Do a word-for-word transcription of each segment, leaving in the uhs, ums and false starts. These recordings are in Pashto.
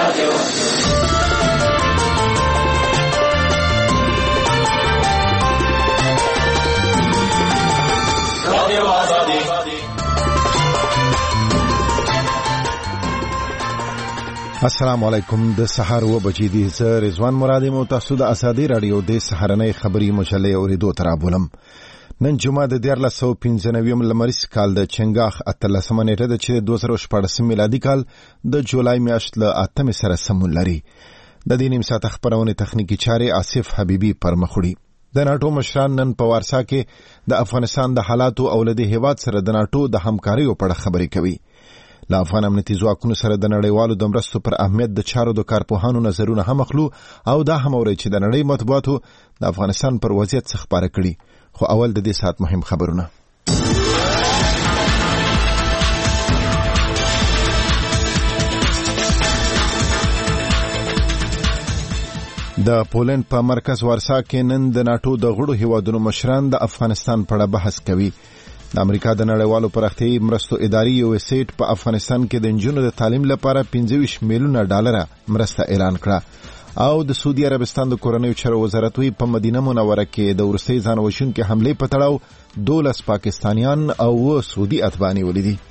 السلام علیکم. د سحر و بجې دي. زه رضوان مرادي مو تاسو د ازادي رادیو د سحرنۍ خبري مجلې اوریدو تر ابولم. نن جمعه د دیارلس سوه پنځه نوي لمریز کال د چنګاخ اتلسمه نیټه د چې دوه زره شپاړس میلادي کال د جولای میاشت له اتمې سره سمون لري. د دې نیم ساعت خبرونه تخنیکی چارې آصف حبیبي پر مخوړي. د ناټو مشران نن په وارسا کې د افغانستان د حالاتو او له دې هیواد سره د ناټو د همکارۍ په اړه خبرې کوي. له افغان امنیتي ځواکونو سره د نړیوالو د مرستو پر اهمیت د چارو د کارپوهانو نظرونه هم اخلو او دا هم اوري چې د نړۍ مطبوعاتو د افغانستان پر وضعیت څه خبره کړي. خو اول د دې ساعت مهم خبرونه. د پولند په مرکز وارسا کې نن د ناټو د غړو هیوادونو مشران د افغانستان په اړه بحث کوي. د امریکا د نړیوالو پراختیایي مرستو ادارې یو اس ایډ په افغانستان کې د نجونو د تعلیم لپاره پنځه ویشت میلیونه ډالر مرسته اعلان کړه او د سعودي عربستان د کورنیو چارو وزارت وی په مدینه منوره کې د ورستۍ ځان وژونکي حملې په تړاو دولس پاکستانیان او سعودي اتباع نیولي دي.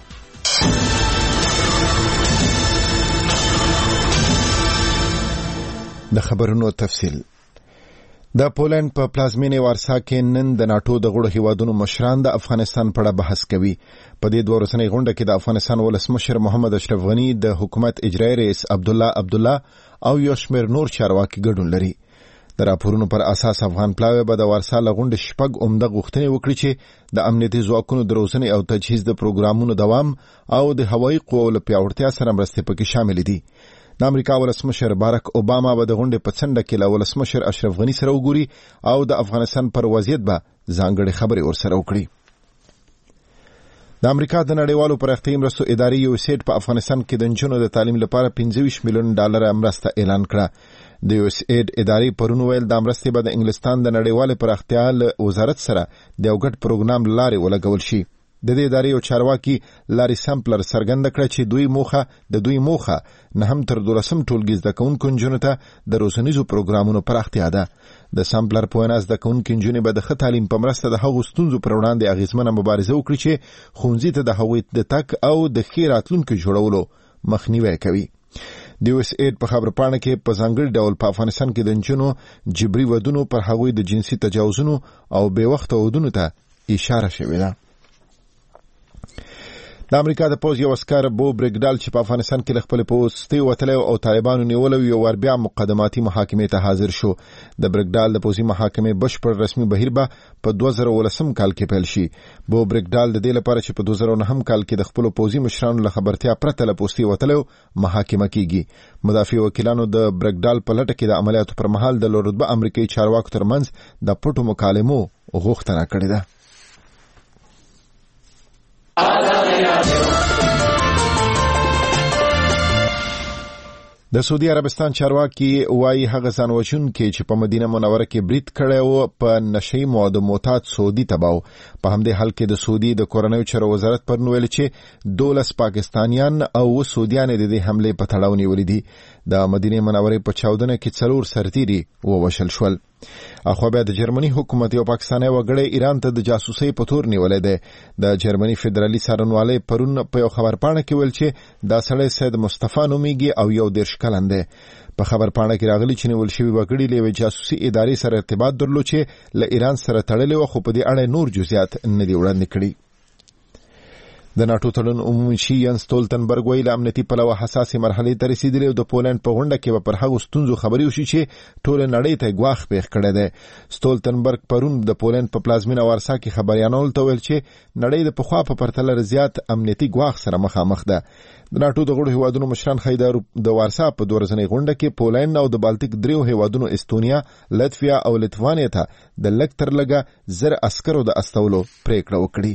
د خبرونو تفصیل. د پولند په پلازمینې وارسا کې نن د ناټو د غړو هیوادونو مشران د افغانستان په اړه بحث کوي. په دې دوه ورځنۍ غونډه کې د افغانستان ولسمشر محمد اشرف غنی، د حکومت اجرایي رئیس عبدالله عبدالله او یو شمېر نور چارواکي ګډون لري. د راپورونو پر اساس افغان پلاوی به د وارسا له غونډې شپږ عمده غوښتنې وکړي چې د امنیتي ځواکونو د روزنې او تجهیز د پروګرامونو دوام او د هوایي قواو له پیاوړتیا سره مرستې پکې شامل دي. د امریکا ولسمشر باراک اوباما به د غونډې په څنډه کې له ولسمشر اشرف غنی سره وګوري او د افغانستان پر وضعیت به ځانګړې خبرې ورسره وکړي. د امریکا د نړیوالو پراختیایي مرستو ادارې یو اس ایډ په افغانستان کې د نجونو د تعلیم لپاره پنځه ویشت میلیون ډالر مرسته اعلان کړه. د یو اس ایډ ادارې پرون ویل د مرستې به د انګلستان د نړیوالې پراختیا له وزارت سره د یو ګډ پروګرام لارې ولګول شي. د دې ادارې یو چارواکي لاري سامپلر څرګنده کړه چې دوی موخه د دوی موخه نه هم تر دولسم ټولګي زده کوونکو نجونو ته د روزنیزو پروګرامونو پراختیا ده. د سامپلر په وینا زده کوونکي نجونې به د ښه تعلیم په مرسته د هغو ستونزو پر وړاندې اغېزمنه مبارزه وکړي چې ښوونځي ته د هغوی د تګ او د ښې راتلونکي جوړولو مخنیوی کوي. د یو اس ایډ په خبرپاڼه کې په ځانګړي ډول په افغانستان کې د نجونو جبري ودونو پر هغوی د جنسي تجاوزونو او بې وخته ودونو ته اشاره شوې ده. د امریکا د پوز یو عسکر بو برګډال چې په افغانستان کې خپل پوستي وتلی او طالبانو نیولو یو ور بیا مقدماتي محاکمې ته حاضر شو. د برګډال د پوزي محاکمې بشپړ رسمي بهیر به په دوه زره ولسم کال کې پیل شي. بو برګډال د دې لپاره چې په دوه زره نهم کال کې د خپل پوزي مشرانو له خبرتیا پرته له پوستي وتلی محاکمه کیږي. مدافع وکیلانو د برګډال په لټه کې د عملیاتو پر مهال د لوړرتبه امریکایي چارواکو ترمنځ د پټو مکالمو غوښتنه کړې ده. د سعودي عربستان چارواکي وايي هغه ځانوژونکي چې په مدینه منوره کې برید کړی و په نشهیي موادو معتاد سعودي تباو. په همدې حال کې د سعودي د کورنیو چارو وزارت پرون ویل چې دولس پاکستانیان او سعودیان د دې حملې په تړاو نیولي دي. د مدینه منورې په چاودنه کې څلور سرتیري ووژل شول. اخو بیا د جرمني حکومت یو پاکستاني وګړی ایران ته د جاسوسۍ په تور نیولې ده. د جرمني فدرالي څارنوالۍ پرون په یو خبرپاڼه کې ویل چې دا سړی سید مصطفی نومیږي او یو دېرش کلن دی. په خبرپاڼه کې راغلي چې نیول شوي وګړي له یوې جاسوسي ادارې سره ارتباط درلود چې له ایران سره تړلې وه، خو په دې اړه نور جزئیات نه دي وړاندې کړي. د ناټو تړون عمومي شي ینس ستولتنبرګ ویل امنیتي پلوه حساسې مرحلې ته رسیدلې او د پولند په غونډه کې به پر هغو ستونزو خبرې وشي چې ټوله نړۍ ته ګواښ پېښ کړی دی. ستولتنبرګ پرون د پولند په پلازمینه وارسا کې خبریالانو ته ویل چې نړۍ د پخوا په پرتله زیات امنیتي ګواښ سره مخامخ ده. د ناټو د غړو هیوادونو مشران ښایي د وارسا په دوه ورځنۍ غونډه کې پولند او د بالټیک دریو هیوادونو استونیا، لتویا او لیتوانیا ته د لږ تر لږه زر عسکرو د استولو پریکړه وکړي.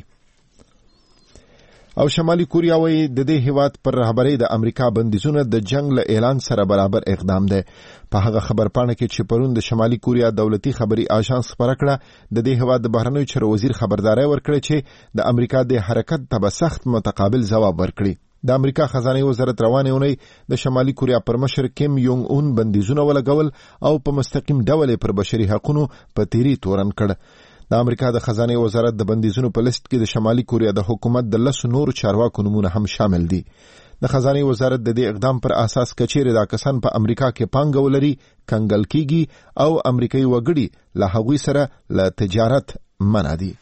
او شمالي کوریا وایي د دې هیواد پر رهبرۍ د امریکا بندیزونه د جنگ له اعلان سره برابر اقدام دی. په هغه خبرپاڼه کې چې پرون د شمالي کوریا دولتي خبري آژانس خبره کړه، د دې هیواد د بهرنیو چارو وزیر خبرداري ورکړه چې د امریکا د حرکت ته به سخت متقابل ځواب ورکړي. د امریکا خزانه وزارت روانه اونۍ د شمالي کوریا پر مشر کیم یونګ اون بندیزونه ولګول او په مستقیم ډول پر بشري حقوقو په تیری تورن کړ. د امریکا د خزانه وزارت د بندیزونو په لیست کې د شمالي کوریا د حکومت د لسو نورو چارواکو نومونه هم شامل دي. د خزانه وزارت د دې اقدام پر اساس کچېره دا کسان په امریکا کې پانګه ولري کنګل کیږي او امریکایي وګړي له هغوی سره له تجارت منع دي.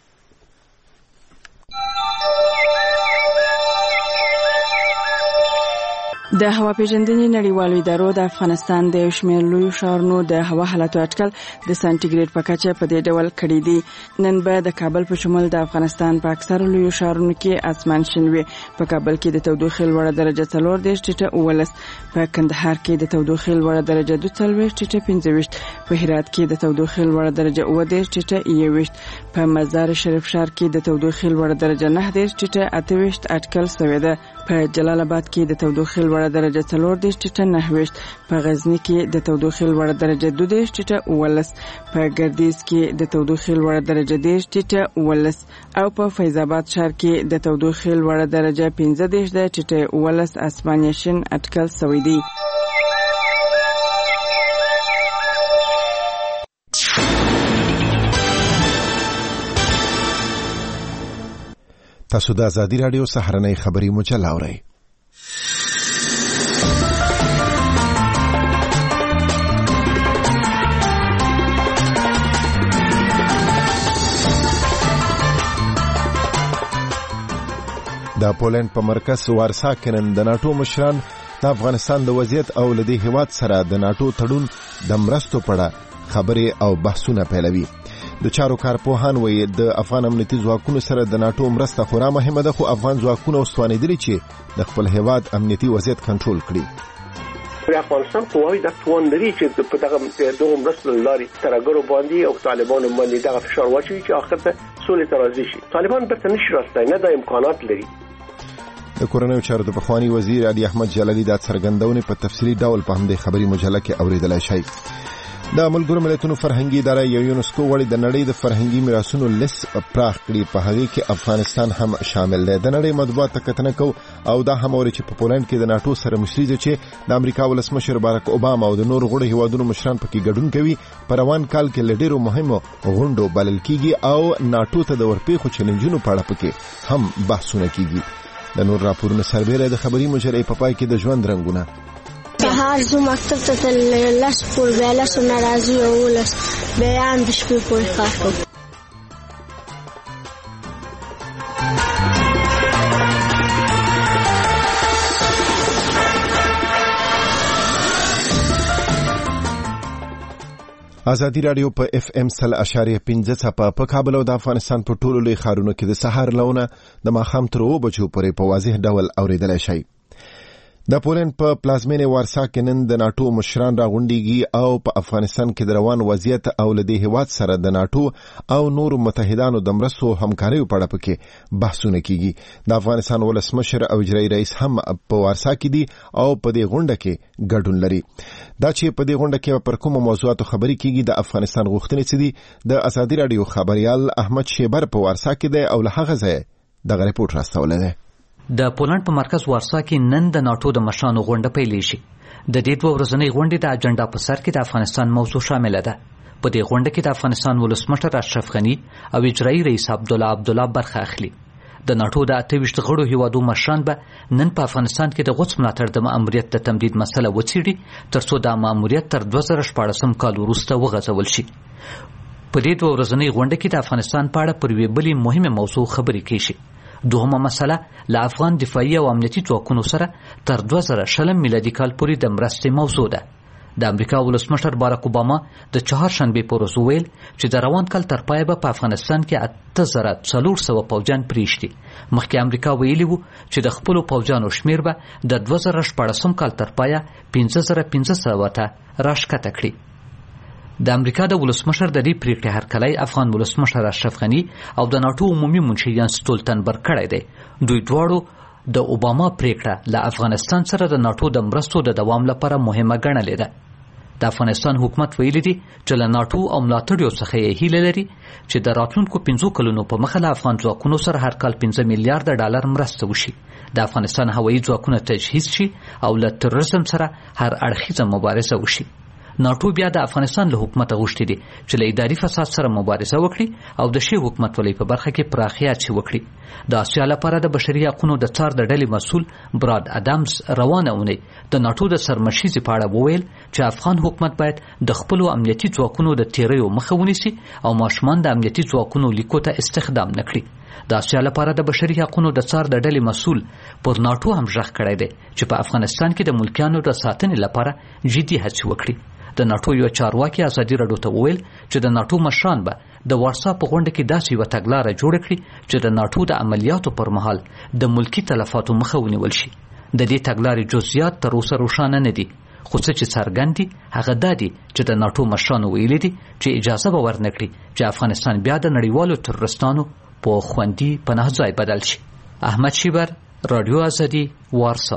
د هوا پیژندنې نړیوالو ادارو د افغانستان د شمېر لوی ښارونو د هوا حالت اټکل د سانتیګریډ په کچه په دې ډول کړی دی. نن به د کابل په شمول د افغانستان په اکثر لوی ښارونو کې اسمان شین وي. په کابل کې د تودوخې لوړه درجه څلور دېرش ټیټه اوولس، په کندهار کې د تودوخې لوړه درجه دوه څلوېښت ټیټه پنځه ویشت، په هرات کې د تودوخې لوړه درجه اووه دېرش ټیټه یو ویشت، په مزار شریف ښار کې د تودوخې لوړه درجه نهه دېرش ټیټه اته ویشت اټکل شوې ده. په جلال آباد کې د تودوخې لوړه درجه څلور دېرش ټیټه نهه ویشت، په غزني کې د تودوخې لوړه درجه دوه دېرش ټیټه اوولس، په ګردیز کې د تودوخې لوړه درجه دېرش ټیټه اوولس او په فیض آباد ښار کې د تودوخې لوړه درجه پنځه دېرش ټیټه اوولس اسمان شین اټکل شوی دی. تاسو د ازادي رادیو سهارنۍ خبري مجله اورئ. د پولند په مرکز وارسا کې نن د ناتو مشران د افغانستان د وضعیت او لدی هیواد سره د ناتو تړون د مرستو په اړه خبرې او بحثونه پیلوي. د چارو کارپوهان وایي د افغان امنیتي ځواکونو سره د ناتو مرسته خورا مهمه ده، خو افغان ځواکونه وستوانېدلي چې د خپل هیواد امنیتي وضعیت کنټرول کړي. د افغانستان قواوی د توان لري چې په دغه دغه مرستو لاري ترګرو باندې او طالبانو باندې دغه فشار واچوي چې اخر ته سولې ته راضي شي. طالبان به نشي راستای نه د امکانات لري. د کورنیو چارو د پخوانی وزیر علي احمد جلالي د څرګندونې په تفصیلي ډول په همدې خبري مجله کې اوریدلای شئ. د ملګرو ملتونو فرهنګي اداره یو یونسکو وړي د نړۍ د فرهنګي میراثونو لیست پراخ کړي، په هغه کې افغانستان هم شامل دی. د نړۍ مطبوعات کتنه کو او دا هم اوري چې په پولند کې د ناتو سره مشري ده چې د امریکا ولسمشر باراک اوباما او د نور غړو هیوادونو مشران پکې ګډون کوي. په روان کال کې لډیرو مهمو غونډو بلل کیږي او ناتو ته د ورپېښو چیلنجونو په اړه پکې هم بحثونه کیږي. د نور راپورونو سربېره د خبري مجلې په پای کې د ژوند رنگونه. سهار زو مکتب ته لس پور بیا لس ناراضي او ولس بیان د شپې پورې کار کوم. ازادي رادیو په اف ام سل اشاریه پنځه څپه په کابل او د افغانستان په ټولو لوی ښارونو کې د سهار لونه د ماښام تر اوه بجو پورې په واضح ډول اوریدلای شئ. د پولند په پلازمینه وارسا کې نن د ناتو مشران راغونډيږي او په افغانستان کې د روان وضعیت او لدی هیواد سره د ناتو او نور متحدانو د مرستو همکارۍ په اړه پکې بحثونه کیږي. د افغانستان ولسمشر او اجرایي رئیس هم په وارسا کې دي او په دې غونډه کې ګډون لري. دا چې په دې غونډه کې پر کومو موضوعاتو خبرې کیږي د افغانستان غوښتنې څه دي د ازادي رادیو خبريال احمد شیبر په وارسا کې دی او له هغه ځای د ریپورت راستولې ده. د پولند په مرکز وارسا کې نن د ناتو د مشرانو غونډه پیلې شي. د دې دوه ورځنۍ غونډې د اجنډا په سر کې د افغانستان موضوع شامل ده. په دې غونډه کې د افغانستان ولسمشر اشرف غنی او اجرایي رئیس عبدالله عبدالله برخه اخلي. د ناتو د اته ویشت غړو هیوادو مشران به نن په افغانستان کې د غوڅ ملاتړ د ماموریت د تمدید مسله وڅېړي ترڅو د ماموریت تر دوه زره شپاړسم کال وروسته وغځول شي. په دې دوه ورځنۍ غونډه کې د افغانستان په اړه پر یوې بلې مهمه موضوع خبرې کیږي. دوهمه مسله له افغان دفاعي او امنیتي ځواکونو سره تر دوه زره شلم میلادي کال پورې د مرستې موضوع ده. د امریکا ولسمشر باراک اوباما د چهارشنبې په ورځ وویل چې د روان کال تر پایه به په افغانستان کې اته زره څلور سوه پوځیان پرېږدي. مخکې امریکا ویلي وو چې د خپلو پوځیانو شمېر به د دوه زره شپاړسم کال تر پایه پنځه زره پنځه سوه ته راښکته کړي. د امریکا د ولسمشر د دې پریکړې هرکلی افغان ولسمشر اشرف غنی او د ناتو عمومي منشي یانس ستولتنبرګ کړی دی. دوی دواړو د اوباما پریکړه له افغانستان سره د ناتو د مرستو د دوام لپاره مهمه ګڼلې ده. د افغانستان حکومت ویلي دي چې له ناټو او ملاتړیو څخه یې هیله لري چې د راتلونکو پنځو کلونو په مخه له افغان ځواکونو سره هر کال پنځه میلیارډ ډالر مرسته وشي، د افغانستان هوایي ځواکونه تجهیز شي او له تروریزم سره هر اړخیزه مبارزه وشي. ناټو بیا د افغانستان له حکومت غوښتي دي چې له اداري فساد سره مبارزه وکړي او د شی حکومت ولې په برخه کې پراخیات شي وکړي. د آسیا لپاره د بشري حقوقو د څار د ډلې مسؤل براد ادمز روانه اونۍ د ناټو د سرمشیزې په اړه وویل چې افغان حکومت باید د خپل امنیتي ځواکونو د تیریو مخه ونیسي او ماشومان د امنیتي ځواکونو لیکو ته استخدام نکړي. د آسیا لپاره د بشري حقوقو د څار د ډلې مسؤل پر ناټو هم ژغ کړی دی چې په افغانستان کې د ملکیانو د ساتنې لپاره جدي هڅې وکړي. د ناټو یو چارواکي ازادي راډیو ته وویل چې د ناټو مشران به د وارسا په غونډه کې داسې یوه تګلاره جوړه کړي چې د ناټو د عملیاتو پر مهال د ملکی تلفاتو مخه ونیول شي. د دې تګلارې جزئیات تر اوسه روښانه نه دي، خو څه چې څرګند دي هغه دا دي چې د ناټو مشرانو ویلي دي چې اجازه به ورنکړي چې افغانستان بیا د نړیوالو تروریستانو په خوندي پناه ځای بدل شي. احمد شیبر، رادیو ازادي، وارسا.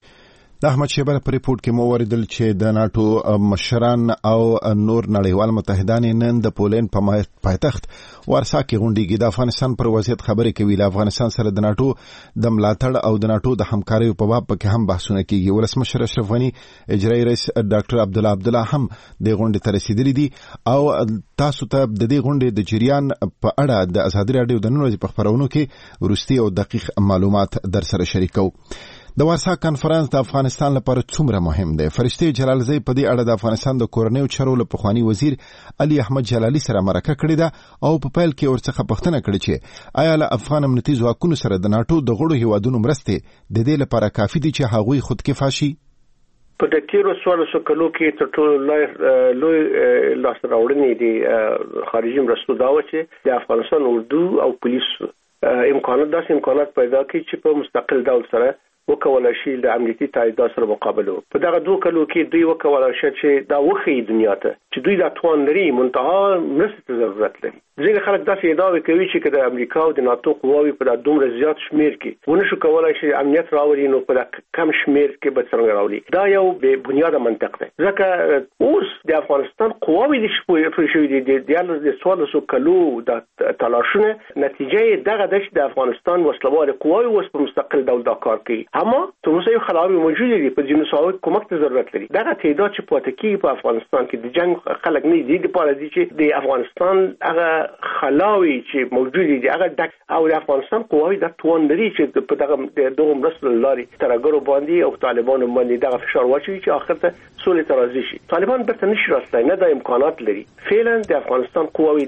د احمد شیبر په ریپورت کې مو وریدل چې د ناټو مشران او نور نړیوال متحدان نن د پولند په پایتخت وارسا کې غونډیږي. د افغانستان پر وضعیت خبرې کوي. له افغانستان سره د ناټو د ملاتړ او د ناټو د همکارۍ په باب کې هم بحثونه کیږي. ولسمشر اشرف غنی، اجرایي رئیس ډاکټر عبدالله عبدالله هم د غونډې ته رسیدلي دي او تاسو ته د دې غونډې د جریان په اړه د ازادي راډیو د نن ورځې په خبرونو کې وروستي او دقیق معلومات در سره شریکو. د وارسا کانفرنس د افغانستان لپاره څومره مهم دی؟ فرشته جلالزی په دې اړه د افغانستان د کورنیو چارو له پخوانی وزیر علي احمد جلالي سره مرکه کړې ده او په پیل کې ورڅخه پوښتنه کړې چې آیا له افغان امنیتي ځواکونو سره د ناټو د غړو هیوادونو مرستې د دې لپاره کافي دي چې هغوی خودکفا شي؟ په د تیرو څوارلسو کلو کې تر ټولو لوی لاسته راوړنې د خارجي مرستو دا و چې د افغانستان اردو او پولیس امکانات داسې امکانات پیدا کړي چې په مستقل ډول سره وکولای شي د امنیتي تاییدات سره مقابله. په دغه دوه کلو کې دوی وکولای شي چې دا وخی دنیا ته چې دوی د توان لري منتها مرستې ضرورت لري. ځینې خلک داسې ادعا کوي چې د امریکا او د ناتو قواوې په دومره زیات شمیر کې ونه شو کولای شي امنیت راوړي نو په کم شمیر کې به څنګه راوړي. دا یو بې بنیاده منطق دی ځکه اوس د افغانستان قواوې د شپې شوې دي د څوارلسو کلو د تلاشونه نتیجه دغه د افغانستان وسلوال قواوې اوس په مستقل ډول دا کار کوي. اما تر اوسه یو خلاوی موجود دي په جنوساوي کومک ته ضرورت لري. دغه تعداد چې پاتې کیږي په افغانستان کې د جنگ خلک نه دي د پاره دي چې د افغانستان هغه خلاوی چې موجود دي هغه د او د افغانستان قواوی د توان لري چې په دغه دوه مرسل لاري ترګرو باندې او طالبانو باندې دغه فشار واچوي چې اخر ته سولې ته راځي شي. طالبان برته نشي راستای نه د امکانات لري. فعلا د افغانستان قواوی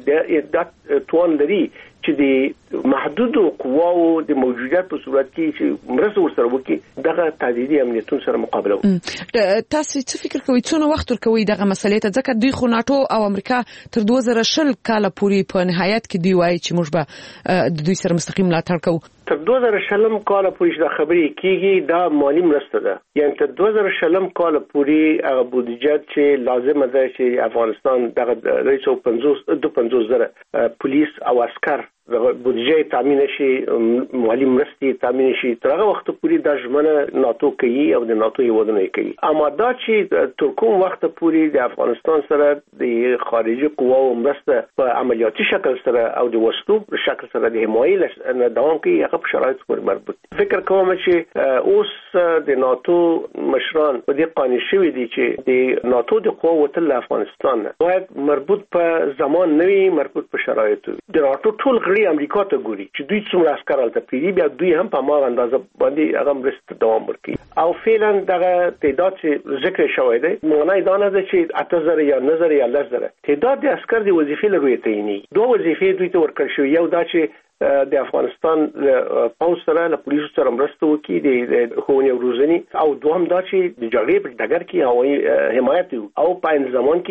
د توان لري چې د محدود قواو د موجودیت په صورت کې چې مرسته ورسره وکړي دغه تهدیدي امنیتونو سره مقابله وکړي. تاسو څه فکر کوئ څونه وخت ورکوي دغه مسلې ته؟ ځکه دوی خو ناټو او امریکا تر دوه زره شل کاله پورې په نهایت کې دی وایي چې موږ به د دوی سره مستقیم ملاتړ کوو. تر دوه زره شلم کال پورې دا خبرې کیږي دا مالی مرسته ده. یعنی تر دوه زره شلم کال پورې هغه بودیجه چې لازم ده چې افغانستان دغه دوه سوه پنځوس زره پولیس او عسكر بودیجه تامین شي مالی مرستې تامین شي تر هغه وخت پورې د ژمنه ناتو کوي او د ناتو هیوادونه کوي. اما دا چې تر کوم وخت پورې د افغانستان سره د خارجي قواو مرسته په عملیاتي شکل سره او د وسلو په شکل سره د حمایت نه دوام کوي هغه په شرایط پورې مربوط. فکر کوم چې اوس د ناتو مشران په دې قانع شوي دي چې د ناتو د قواو وتل افغانستان باید مربوط په زمان نه وي، مربوط په شرایطو. د ناتو ټول امریکا ته ګوري چې دوی څومره عسكر الته پیری بیا دوی هم په ما اندازه باندې هغه مرسته دوام ورکړي او فعلا دغه تعداد چې ذکر شوی دی معنی دا نه ده چې اته زره یا نه زره یا لس زره تعداد د عسكر د وظیفې لري ته نه دوه وظیفې دوی ته ورکړل شو. یو دا چې د افغانستان پولیس سره له پولیسو سره مرسته وکړي د ښوونې او روزنې او دوهم دا چې د جګړې په ډګر کې هوایي حمایت او په ان زمان کې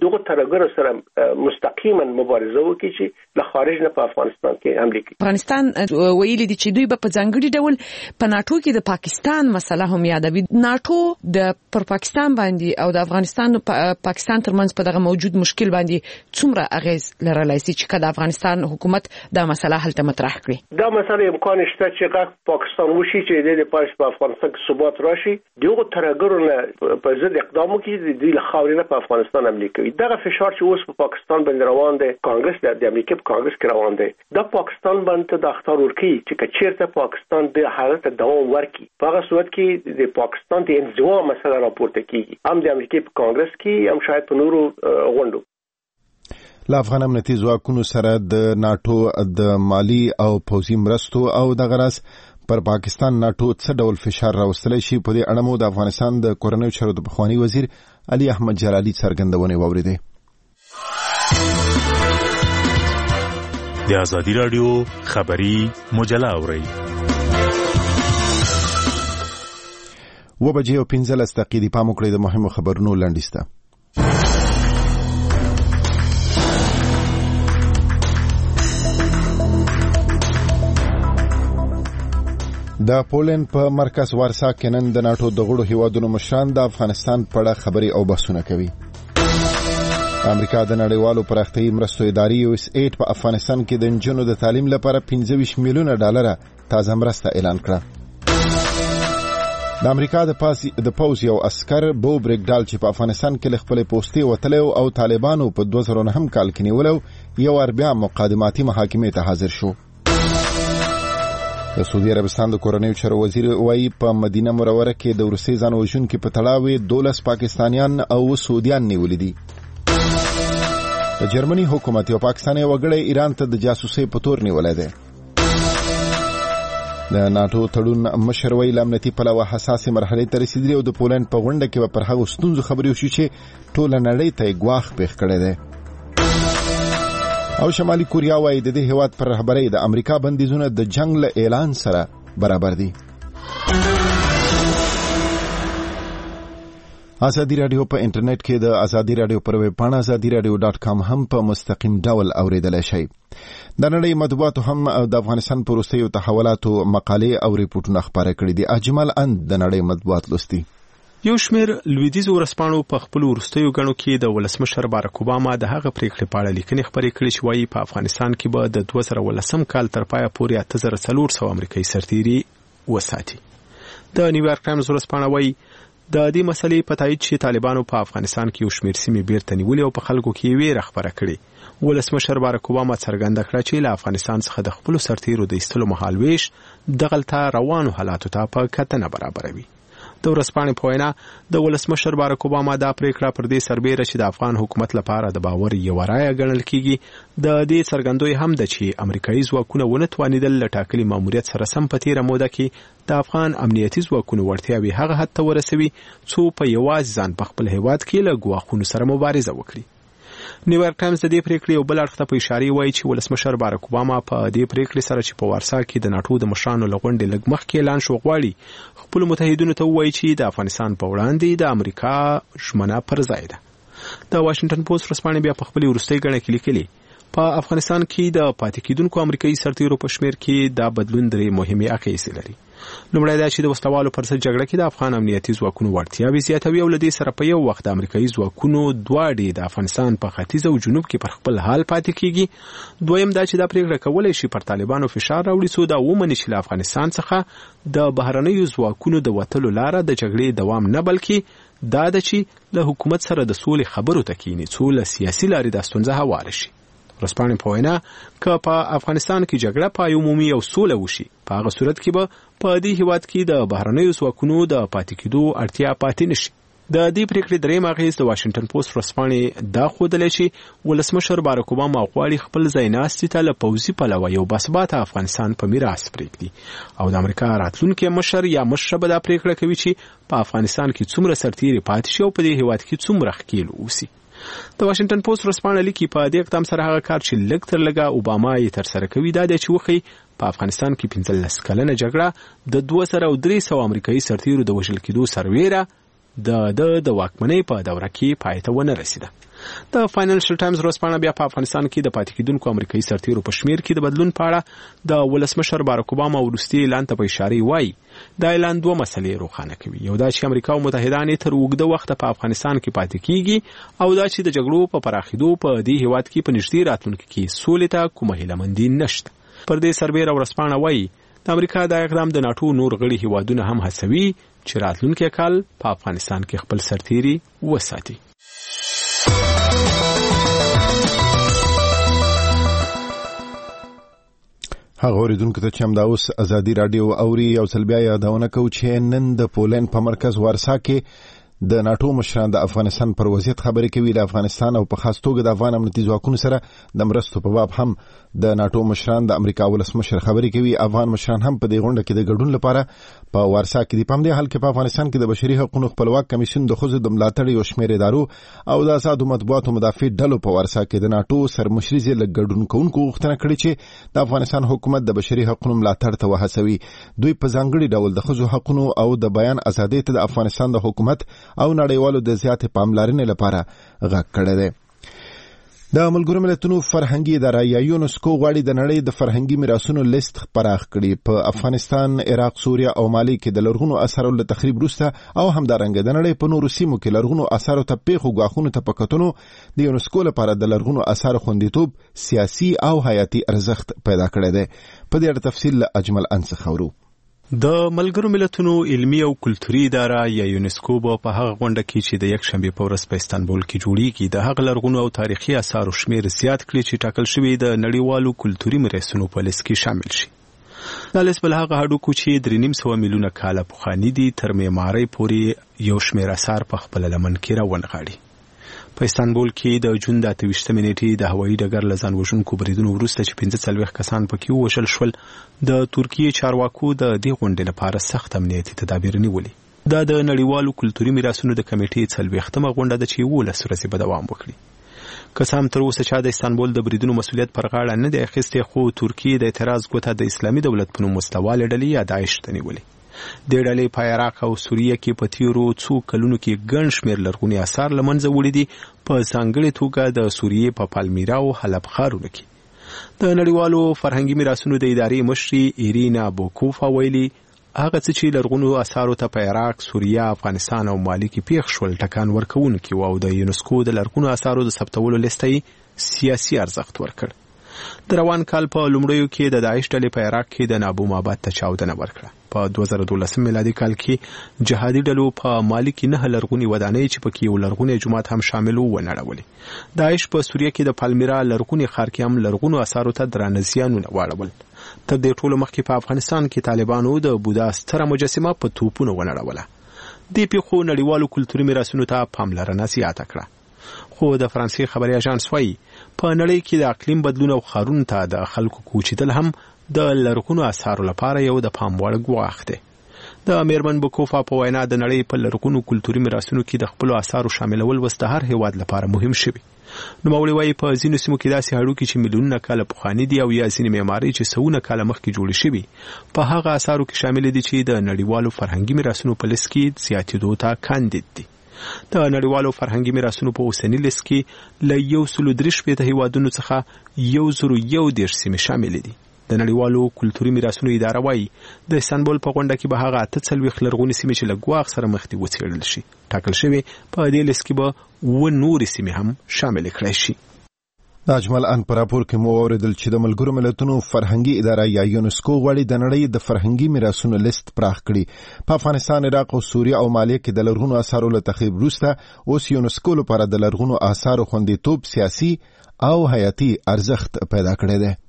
دغه ترګر سره مستقیما مبارزه وکړي چې له خارج نه په افغانستان کې حمله کوي. افغانستان ویلي دي چې دوی په ځانګړي ډول په ناتو کې د پاکستان مسله هم یادوي. ناتو د پر پاکستان باندې او د افغانستان او پاکستان ترمنځ په دغه موجود مشکل باندې څومره اغیز لرلای شي چې کله افغانستان حکومت دا مسله حل ته مطرح کړي؟ دا مسله امکان شته چې غږ پاکستان وشي چې د پاش په افغانستان کې ثبات راشي. دغه ترګرونه په ضد اقدام وکړي د دې لخوا نه په افغانستان حمله کوي. دغه فشار چې اوس په پاکستان باندې روان دی، کانګرس د امریکا په کانګرس کې روان دی، دا پاکستان باندې د اختیار ورکړي چې چیرته پاکستان د حالت دوام ورکړي. په هغه صورت کې د پاکستان د انزوا مسله راپورته کیږي، هم د امریکا په کانګرس کې هم شاید په نورو غونډو. لا افغان امنیتي ځواکونو سره د ناتو د مالی او پوځي مرستو او د غرض پر پاکستان ناتو څه ډول فشار راوستلی شي، په دې اړه مو د افغانستان د کورنیو چارو د پخوانی وزیر علي احمد جلالي څرګندونې واورېدې. د ازادي راډیو خبري مجله اورئ. و بجې او پنځلس دقیقې پام وکړئ د مهمو خبرونو لنډیسته. د پولند په مرکز وارسا کې نن د ناتو د غړو هیوادونو مشران د افغانستان په اړه خبري او بحثونه کوي. امریکا د نړیوالو پراختیایي مرستو ادارې یو اس ایټ په افغانستان کې د نجونو د تعلیم لپاره پنځه ویشت میلیونه ډالر تازه مرسته اعلان کړه. د امریکا د پاس د پوز یو عسكر بو بریکډال چې په افغانستان کې خپل پوسټي وتلو او طالبانو په دوه زره نهم کال کې نیولو یو اربیا مقدماتي محاکمې ته حاضر شو. د سعودي عربستان د کورنیو چارو وزیر وایي په مدینه منوره کې د روسي ځان وژونکو په تړاو دولس پاکستانیان او سعودیان نیولې دي. د جرمني حکومت یو پاکستاني وګړی ایران ته د جاسوسۍ په تور نیولې ده. د ناتو تړون مشر ویل امنیتي پلوه حساسه مرحله ته رسیدلی او د پولند په غونډه کې پر هغه ستونزو خبرې وشي چې ټول نړۍ ته ګواښ پېښ کړی دی. او شمالي کوریا وايي د دې هیواد پر رهبرۍ د امریکا بندیزونه د جنگ له اعلان سره برابر دي. ازادي رادیو په انټرنیټ کې د ازادي رادیو پر ویب پاڼه ازادي رادیو ډاټ کام هم په مستقیم ډول اوریدلای شئ. د نړۍ مطبوعاتو هم د افغانستان په وروستیو تحولاتو مقالې او ریپورتونه خپاره کړي دي. اجمل اند د نړۍ مطبوعات لوستي. یو شمیر لویدیځ ورسپانو په خپل ورستیو غنو کې د ولسمشر بارک اوباما د هغه پریکړې په اړه لیکنې خبرې کړې چې وايي په افغانستان کې به د دوه زره ولسم کال تر پایه پورې اته زره څلور سوه امریکایي سرتیري وساتي. د نیویارک ټایمز ورسپانه وايي د دې مسلې په تایید چې طالبانو په افغانستان کې یو شمیر سیمې بیرته نیولې او په خلکو کې ویره خبره کړې. ولسمشر بارک اوباما څرګنده کړه چې له افغانستان څخه د خپل سرتیرو د ایستلو مهالويش دغلطه روانو حالاتو ته په کتنه برابروي. د ورسپانې په وینا د ولسمشر بارک اوباما دا پریکړه پر دې سربېره چې د افغان حکومت لپاره د باور یو رایه ګڼل کیږي د دې څرګندوي هم ده چې امریکایي ځواکونه ونه توانیدل له ټاکلي ماموریت سره سم په تیره موده کې د افغان امنیتي ځواکونو وړتیاوې هغه حد ته ورسوي څو په یوازې ځان په خپل هیواد کې له ګواښونو سره مبارزه وکړي. نیویارک ټایمز د دې پریکړې یو بل اړخ ته په اشاره وایي چې ولسمشر بارک اوباما په دې پریکړې سره چې په وارسا کې د ناتو د مشرانو لغونډې لږ مخکې اعلان شو غواړي خپل متحدینو ته وایي چې د افغانستان په وړاندې د امریکا ژمنه پر ځای ده. د واشنگټن پوسټ ورځپاڼې بیا په خپل وروستۍ غړنه کې لیکلي په افغانستان کې د پاتې کېدونکو امریکایي سرتیرو په شمیر کې دا بدلون درې مهمې اغېزې لري. لومړی دا چې د وسلوالو پر ضد جګړه کې د افغان امنیتي ځواکونو وړتیاوې زیاتوي او له دې سره په یو وخت د امریکایي ځواکونو دواړې د افغانستان په ختیځ او جنوب کې پر خپل حال پاتې کیږي. دویم دا چې دا پریکړه کولای شي پر طالبانو فشار راوړي څو دا ومني چې له افغانستان څخه د بهرنیو ځواکونو د وتلو لاره د جګړې دوام نه بلکې دا ده چې له حکومت سره د سولې خبرو ته کینی څو له سیاسي لارې د ستونزه هواره شي. ورسپانې په وینا که په افغانستان کې جګړه پای عمومي او سوله وشي په هغه صورت کې به په دې هیواد کې د بهرنیو ځواکونو د پاتې کېدو اړتیا پاتې نشي. د دې پریکړې درېیم اغېز د واشنگټن پوسټ ورسپانې دا ښودلی چې ولسمشر بارک اوباما غواړي خپل ځایناستي ته له پوځي پلوه یو باثباته افغانستان په میراث پرېږدي او د امریکا راتلونکی مشر یا مشره به دا پریکړه کوي چې په افغانستان کې څومره سرتیري پاتې شي او په دې هیواد کې څومره ښکېل اوسي. د واشنگټن پوسټ ورسپانه لیکي په دې اقدام سره هغه کار چې لږ تر لږه اوباما یې ترسره کوي دا دی چې وښیي په افغانستان کې پنځلس کلنه جګړه د دوه زره او درې سوه امریکایي سرتیرو د وژل کېدو سربېره د د واکمنۍ په دوره کې پای ته ونه رسیده. د فاینانشل ټایمز ورځپاڼه بیا په افغانستان کې د پاتې کېدونکو امریکایي سرتیرو په شمیر کې د بدلون په اړه د ولسمشر باراک اوباما وروستي اعلان ته په اشاره وایي. دا اعلان دوه مسلې روښانه کوي. یو دا چې امریکا او متحدان تر اوږده وخته په افغانستان کې پاتې کیږي او دا چې د جګړو په پراخېدو په دې هیواد کې په نږدې راتلونکي کې سولې ته کومه هیلهمندي نشته. پر دې سربیره ورځپاڼه وایي د امریکا دا اقدام د ناټو نور غړي هیوادونه هم هڅوي چې راتلونکي کال په افغانستان کې خپل سرتیري وساتي. هغه اوریدونکو ته چې هم دا اوس ازادي رادیو اوري او څل بیا یادونه کوي چې نن د پولند په مرکز وارسا کې د ناټو مشران د افغانستان پر وضعیت خبرې کوي. د افغانستان او په خاص توګه د افغان امنیتي ځواکونو سره د مرستو په باب هم د ناټو مشران د امریکا ولسمشر خبرې کوي. افغان مشران هم په دې غونډه کې د ګډون لپاره په وارسا کې دي. په همدې حال کې په افغانستان کې د بشري حقوقو خپلواک کمیشن د ښځو د ملاتړ یو شمېر ادارو او د آزادو مطبوعاتو مدافع ډلو په وارسا کې د ناټو سرمشري ځای له ګډون کوونکو غوښتنه کړې چې د افغانستان حکومت د بشري حقوقو ملاتړ ته وهڅوي. دوی په ځانګړي ډول د ښځو حقوقو او د بیان ازادۍ ته د افغانستان د حکومت او نړیوالو د زیاتې پاملرنې لپاره غږ کړی دی. د ملګرو ملتونو فرهنګي اداره یا یونسکو غواړي د نړۍ د فرهنګي میراثونو لیست پراخ کړي. په افغانستان، عراق، سوریه او مالي کې د لرغونو اثارو له تخریب وروسته او همدارنګه د نړۍ په نورو سیمو کې لرغونو اثارو ته پیښو ګواښونو ته په کتنو د یونسکو لپاره د لرغونو اثارو خوندیتوب سیاسي او حیاتي ارزښت پیدا کړی دی. په دې اړه تفصیل له اجمل انس خورو. د ملګرو ملتونو علمي او کلتوري اداره یا یونسکو په هغه غونډه کې چې د یک شنبه په ورځ په استانبول کې جوړیږي د هغه لرغونو او تاریخي اثارو شمیر زیات کړي چې ټاکل شوی د نړیوالو کلتوري میراثونو په لیست کې شامل شي. دا لیست بل هغه هډوکو چې درې نیم سوه میلیونه کاله پخواني دي تر معمارۍ پورې یو شمیر اثار په خپل لمن کې راونغاړي. په استانبول کې د جون د اته ویشتمې نیټې د هوایي ډګر له ځان وژونکو بریدونو وروسته چې پنځه څلوېښت کسان پکې ووژل شول، د ترکیې چارواکو د دې غونډې لپاره سخت امنیتي تدابیر نیولي. دا د نړیوالو کلتوري میراثونو د کمیټې څلوېښتمه غونډه ده چې یولس ورځې به دوام وکړي. که څه هم تر اوسه چا د استانبول د بریدونو مسؤلیت پر غاړه نه دی اخیستی، خو ترکیې د اعتراض ګوته د اسلامي دولت په نوم مستوالې ډلې یا داعش ته نیولې. د ډلې په عراق او سوریه کې په تیرو څو کلونو کې ګڼ شمېر لرغوني اثار له منځه وړي دي، په ځانګړې توګه د سوریې په پالمیرا او حلب ښارونو کې. د نړیوالو فرهنګي میراثونو د ادارې مشري ایرینا بوکوفا ویلي هغه څه چې لرغونو اثارو ته په عراق، سوریه، افغانستان او مالي کې پیښ شول ټکان ورکوونکي و او د یونسکو د لرغونو اثارو د ثبتولو لیست یې سیاسي ارزښت ورکړ. د روان کال په لومړیو کې د داعش ډلې په عراق کې د نابوم آباد ته چاودنه ورکړه. په دوه زره دولسم میلادي کال کې جهادي ډلو په مالي کې نه لرغوني ودانۍ چې پکې یو لرغونی جومات هم شامل و ونړولې. داعش په سوریه کې د پالمیرا لرغوني ښار کې هم لرغونو اثارو ته درانه زیانونه واړول. تر دې ټولو مخکې په افغانستان کې طالبانو د بودا ستره مجسمه په توپونو ونړوله. دې پیښو نړیوالو کلتوري میراثونو ته پاملرنه زیاته کړه. خو د فرانسې خبري اژانس وايي په نړۍ کې د اقلیم بدلون او ښارونو ته د خلکو کوچېدل هم د لرغونو اثارو لپاره یو د پام وړ ګواښ دی. د میرمن بوکوفا په وینا د نړۍ په لرغونو کلتوري میراثونو کې د خپلو اثارو شاملول اوس د هر هیواد لپاره مهم شوي. نوموړي وايي په ځینو سیمو کې داسې هډوکي چې میلیونونه کاله پخواني دي او یا ځینې معمارۍ چې سوونه کاله مخکې جوړې شوي په هغه اثارو کې شامل دي چې د نړیوالو فرهنګي میراثونو په لیست کې زیاتېدو ته کاندید دي. د نړیوالو فرهنګي میراثونو په اوسني لیست کې له یو سلو درې شپېته هیوادونو څخه یو زرو یو دېرش سیمې شاملې دي. د نړیوالو کلتوري میراثونو اداره وايي د استانبول په غونډه کې به هغه اته څلوېښت لرغونې سیمې چې له ګواښ سره مخ دي وڅېړل شي. ټاکل شوې په دې لیست کې به اووه نورې سیمې هم شاملې کړای شي. د اجمل ان پر راپور کې مو اوریدل چې د ملګرو ملتونو فرهنګي اداره یا یونسکو غواړي د نړۍ د فرهنګي میراثونو لیست پراخ کړي. په افغانستان، عراق او سوریه او مالي کې د لرغونو اثارو له تخریب وروسته اوس یونسکو لپاره د لرغونو اثارو خوندیتوب سیاسي او حیاتي ارزښت پیدا کړی دی.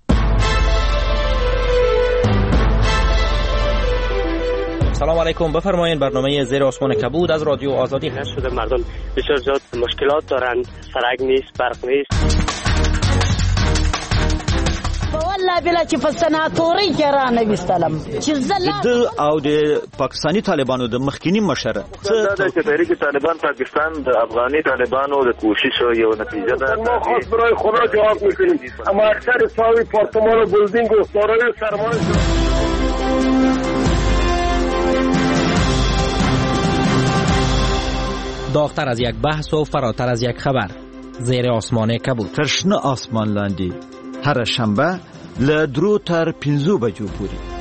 سلام علیکم، بفرمایید. برنامه زیر آسمان کبود از رادیو آزادی هست. شده مردم بسیار زیاد مشکلات دارند، سرک نیست، برق نیست. والله بلا چې په سناتوري کې را نه وستلم چې زله او د پاکستانی طالبانو د مخکینی مشر څه د تحریک طالبان پاکستان د افغاني طالبانو د کوشش یو نتیجه ده. ما خاص برای خدا جواب میکنیم، اما اکثر ساوی پارتمان و بلدینگ و سارای سرمایه داغتر از یک بحث و فراتر از یک خبر. زیر آسمان کبود. تر شنه آسمان لاندې هر شنبه له درو تر پنځو بجو پورې.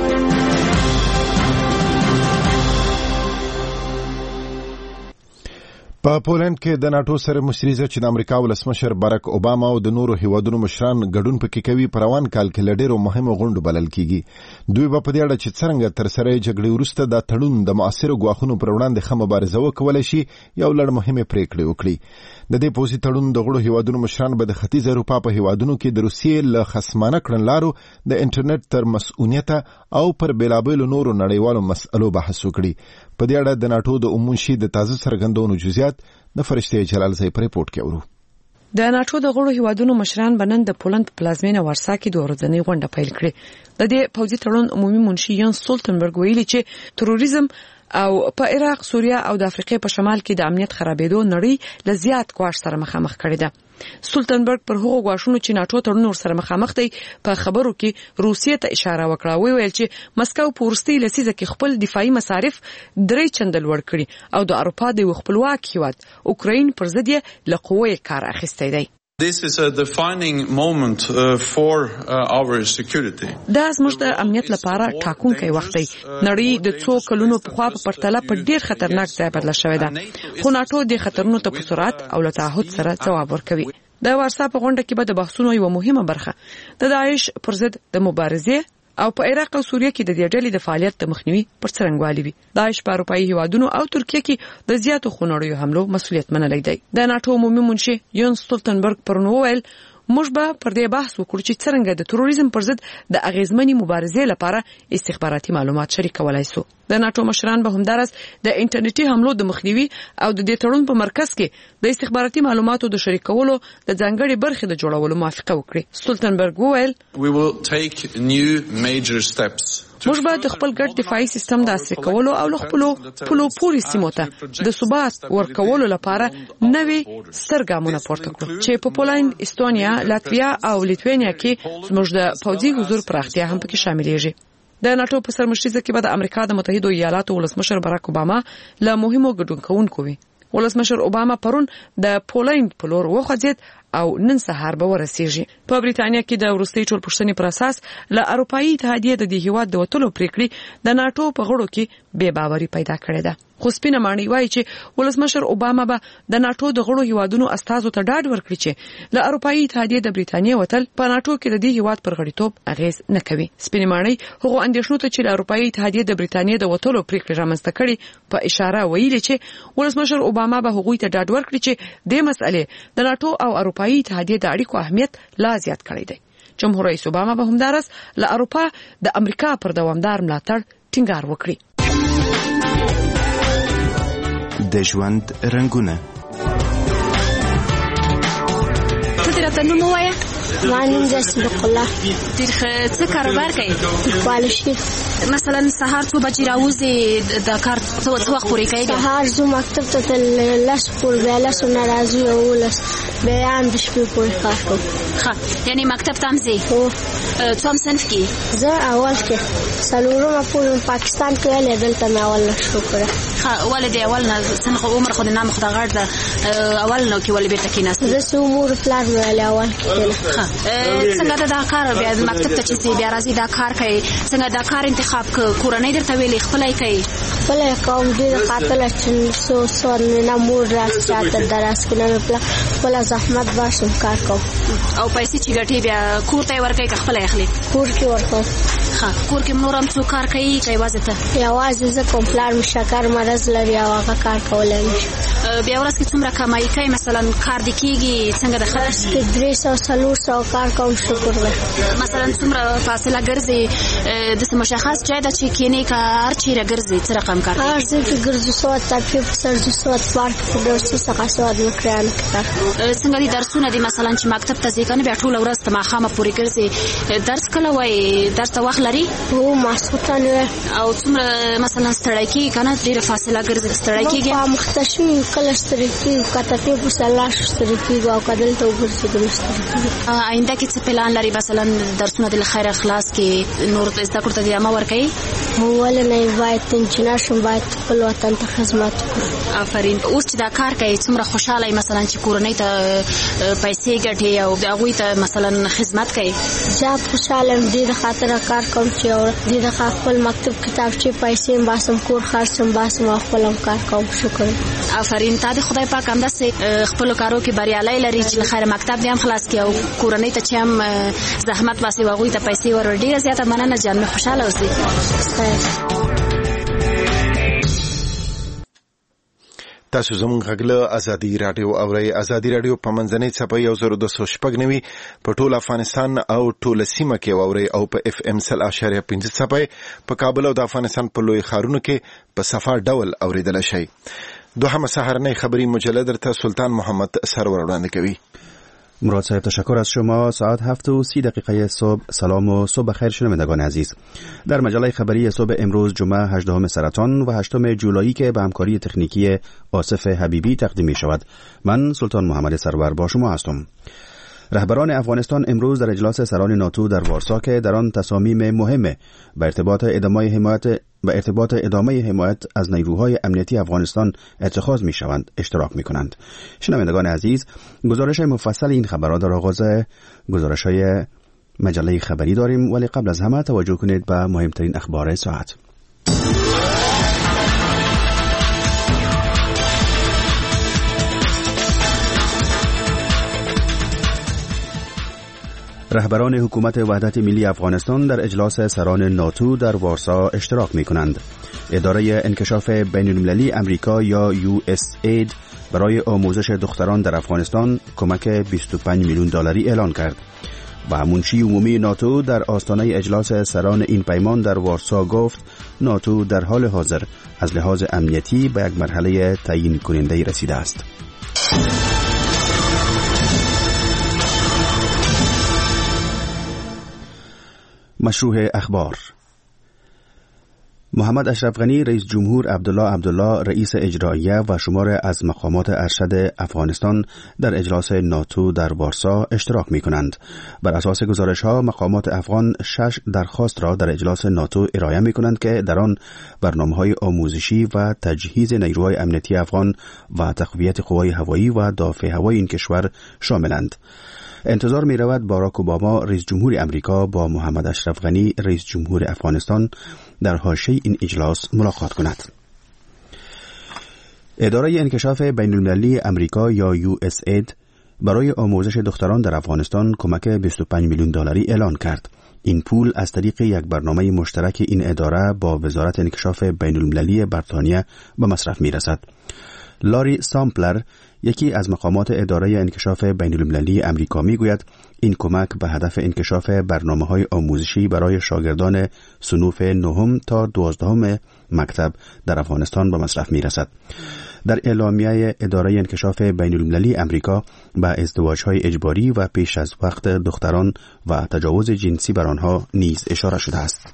په پولند کې د ناتو سره مشریزه چې د امریکا ولسمشر باراک اوباما او د نورو هیوادونو مشران ګډون پکې کوي په روان کال کې لډیرو مهمو غونډو بلل کیږي. دوی په دې اړه چې څنګه تر سره جګړې وروسته د تړون د معاصر غواخونو پر وړاندې ښه مبارزه وکولای شي یو لړ مهمه پریکړې وکړي. د دې پوزي تړون د غړو هیوادونو مشران به د ختیځ اروپا په هیوادونو کې د روسیې له خصمانه کړنلارو د انټرنیټ تر مسؤلیت او پر بیلابېلو نورو نړیوالو مسئلو بحث وکړي. په دې اړه د ناتو د عمومي شي د تازه څرګندونو جزئیات د فرشته جلال زئی په ریپورت کې ورو. د ناتو د غړو هیوادونو مشران بنن د پولند پلازمینه وارسا کې د ورځنی غونډه پیل کړې. د دې پوزي تړون عمومي منشي یان سولټنبرګ ویلي چې تروریزم او په عراق، سوریه او د افریقې په شمال کې د امنیت خرابېدو نړۍ له زیات ګواښ سره مخامخ کړې ده. سولټنبرګ پر هغو ګواښونو چې ناتو تړون ورسره مخامخ دی په خبرو کې روسیې ته اشاره وکړه. وی ویل چې مسکو په وروستي لسیزه کې خپل دفاعي مصارف درې چنده لوړ کړي او د اروپا د خپلواک هیواد اوکراین پر ضد یې له قوې کار اخیستی دی. This is a defining moment uh, for uh, our security. دا زموږ د امنیت لپاره ټاکونکی وخت دی. نړۍ د څو کلونو په خوا په پرتله په ډیر خطرناک ځای بدله شوې ده. خو ناتو د خطرونو ته په سرعت او له تعهد سره ځواب ورکوي. د وارسا په غونډه کې به د بحثونو یو مهمه برخه د داعش پر ضد د مبارزې او په عراق او سوریه کې د دې ډلې د فعالیت د مخنیوي پر څرنګوالي وي. داعش په اروپایي هیوادونو او ترکیه کې د زیاتو خونړیو حملو مسؤلیت منلی دی. د ناتو عمومي منشي یون سټولټنبرګ پر نو ویل موږ به پر دې بحث وکړو چې څنګه د تروریزم پر ضد د اغیزمنې مبارزې لپاره استخباراتي معلومات شریکولای شو. د ناتو مشران به همدارس د انټرنیټي حملو د مخنیوي او د دې تړون په مرکز کې د استخباراتي معلوماتو د شریکولو د ځانګړي برخې د جوړولو موافقه وکړي. سټولټنبرګ وویل We will take new major steps. موږ به د خپل ګډ دفاعي سیستم د عصري کولو او خپل پلو پوري سیمو ته د ثبات ورکولو لپاره نوې ستر ګامونه پورته کړو چې په پولند، استونیا، لاتویا او لیتوانیا کې زموږ د پوځي حضور پراختیا هم پکې شاملېږي. د ناتو په سرمشريزه کې به د امریکا د متحده ایالاتو ولسمشر باراک اوباما له مهمو ګډونکونکو وي. ولسمشر اوباما پرون د پولند په لور وخوځید او نن سهار به ورسیږي. په بریتانیا کې د وروستي ټولپوښتنې پر اساس له اروپایي اتحادیې د دې هیواد د وټلو پریکړې د ناتو په غړو کې بې باوري پیدا کړې ده. خو سپینه ماڼۍ وایي چې ولسمشر اوباما به د ناتو د غړو هیوادونو استازو ته ډاډ ورکړي چې له اروپایي اتحادیې د بریتانیا وټل په ناتو کې د دې هیواد پر غړیتوب اغیز نه کوي. سپینه ماڼۍ هغه اندېښنو ته چې له اروپایي اتحادیې د بریتانیا د وټلو پریکړې رامنځته کړي په اشاره ویلي چې ولسمشر اوباما به هغوی ته ډاډ ورکړي چې د مسئلې د ناتو او اروپایي اتحادیې د اړیکو اهمیت لا زیات کړی دی. جمهور رئیس اوباما به همدارس له اروپا د امریکا پر دوامدار ملاتړ ټینګار وکړي. د ژوند رنگونه ته درته نوم ووایه. ما نوم صدیق الله. ډېر ښه. څه کاروبار کوي؟ پالشي. مثلا سهار څو بجې راوځې د کار څه وخت پورې کوي؟ سهار ځو مکتب ته تر لس پورې، بیا لسو نه راځو یولس، بیا هم د شپې پورې کار کوم. ښه، یعنې مکتب ته هم ځې؟ هو. څوم صنف کې؟ زه اول کې څلورمه پورې پاکستان کې ویلې، دلته مې اول نه شروع کړه. ښه، ولې د اول نه صنف عمر خو د نام خو د غټ ده، اول نه کې ولې بیرته کېناستې؟ زه چې مور پلار مې ویلې اول کې. ښه، څنګه ده دا کار؟ بیا مکتب ته چې ځې بیا راځې دا کار کوي، څنګه دا کار انتخاب که کورنۍ درته ویلې خپله یې کوي؟ خپله یې کوم. ډېره خاطره چې څو څو نه مور راسي چاته دراس کې نه مې پلار خپله زحمت باشم کار کوم. او پیسې چې ګټې بیا کور ته یې ورکوي که خپله یې اخلي؟ کور کې ورکوم. ښه، کور کې نور هم څوک کار کوي که یوازې ته؟ یوازې زه کوم. پلار مې شکر مرض لري او هغه کار کولی نه شي. بیا ورځ کې څومره کمایي کوي؟ مثلا کار دې کېږي څنګه د خرڅ کې درې سوه څلور سوه کار کوم. شکر دی. مثلا څومره فاصله ګرځې؟ داسې مشخص ځای ده چې کېنې که هر چېرې ګرځې څه رقم کار کوي؟ هر ځای کې ګرځو. سوات تاپې په سرځو، سوات پارک په ډرسي څخه سوات مکریانو کې کار. څنګه دي درسونه دي؟ مثلا چې مکتب ته ځې که نه بیا ټوله ورځ ته ماښامه پورې ګرځې، درس کله وایي؟ درس ته وخت لري؟ هو، ماسخوتن وی. او څومره مثلا ستړی کېږي که نه؟ ډېره فاصله ګرځې ستړی کېږي؟ مخته شوي کله اشتراکي کتابي په سلاش اشتراکي او کدل ته وګرځي د اشتراکي آینده کې څه پلان لري مثلا درسونه د خیر اخلاص کې نور زده کړو ته د عامه ورکړي مو ولنه باید انټرنیشنل باید خپل وطن ته خدمت وکړي. آفرین. اوس چې دا کار کوي څومره خوشاله مثلا چې کورنۍ ته پیسې ګټي او د هغوی ته مثلا خدمت کوي؟ زه خوشاله یم دې خاطر کار کوم چې دې د خپل مکتب کتابچې پیسې باسم کور خرڅم باسم او خپل کار کوم. شکر. آفرین. تا د خدای پاک همداسې خپل کارو کې بریالي لري چې خیر مکتب دې هم خلاص کړي او کورنۍ ته چې هم زحمت واسي هغوی ته پیسې ور ډېره زیاته مننه جان. مې خوشاله اوسئ. تاسو زموږ غږ له ازادي رادیو اورئ. ازادي رادیو په منځنۍ څپه یو زر دوه سوه شپږ نوي په ټول افغانستان او ټوله سیمه کې واورئ او په اف ام سل اشاریه پنځه څپه په کابل او د افغانستان په لوی ښارونو کې په صفا ډول اوریدل شي. دوهمه سهارنۍ خبری مجله درته سلطان محمد سرور وړاندې کوي. مراد صاحب تشکر از شما. ساعت هفت و سی دقیقه صبح. سلام و صبح بخیر شنوندگان عزیز. در مجله خبری صبح امروز جمعه هجدهم سرطان و هشتم جولایی که به همکاری تکنیکی آصف حبیبی تقدیم می شود. من سلطان محمد سرور با شما هستم. رهبران افغانستان امروز در اجلاس سران ناتو در وارسا که در آن تصامیم مهم به ارتباط ادامه حمایت به ارتباط ادامه حمایت از نیروهای امنیتی افغانستان اتخاذ می شوند اشتراک می کنند. شنوندگان عزیز، گزارش مفصل این خبرات در آغاز گزارش های مجله خبری داریم، ولی قبل از همه توجه کنید به مهمترین اخبار ساعت. رهبران حکومت وحدت ملی افغانستان در اجلاس سران ناتو در وارسا اشتراک می کنند. اداره انکشاف بین المللی امریکا یا یو اس اید برای آموزش دختران در افغانستان کمک بیست و پنج میلیون دلاری اعلان کرد. و منشی عمومی ناتو در آستانه اجلاس سران این پیمان در وارسا گفت ناتو در حال حاضر از لحاظ امنیتی به یک مرحله تعیین کننده رسیده است. مشروع اخبار. محمد اشرف غنی رئیس جمهور عبدالله عبدالله رئیس اجراییه و شمار از مقامات ارشد افغانستان در اجلاس ناتو در وارسا اشتراک می کنند. بر اساس گزارش ها مقامات افغان شش درخواست را در اجلاس ناتو ارائه می کنند که در آن برنامه های آموزشی و تجهیز نیروهای امنیتی افغان و تقویت قوای هوایی و دافع هوایی این کشور شاملند. انتظار می رود باراک اوباما رئیس جمهور امریکا با محمد اشرف غنی رئیس جمهور افغانستان در حاشیه این اجلاس ملاقات کند. اداره انکشاف بین المللی امریکا یا یو اس اید برای آموزش دختران در افغانستان کمک بیست و پنج میلیون دلاری اعلان کرد. این پول از طریق یک برنامه مشترک این اداره با وزارت انکشاف بین المللی بریتانیا به مصرف می رسد. لاری سامپلر یکی از مقامات اداره انکشاف بین المللی امریکا می گوید این کمک به هدف انکشاف برنامه‌های آموزشی برای شاگردان صنوف نهم تا دوازدهم مکتب در افغانستان به مصرف می رسد. در اعلامیه اداره انکشاف بین المللی امریکا به ازدواج‌های اجباری و پیش از وقت دختران و تجاوز جنسی بر آنها نیز اشاره شده است.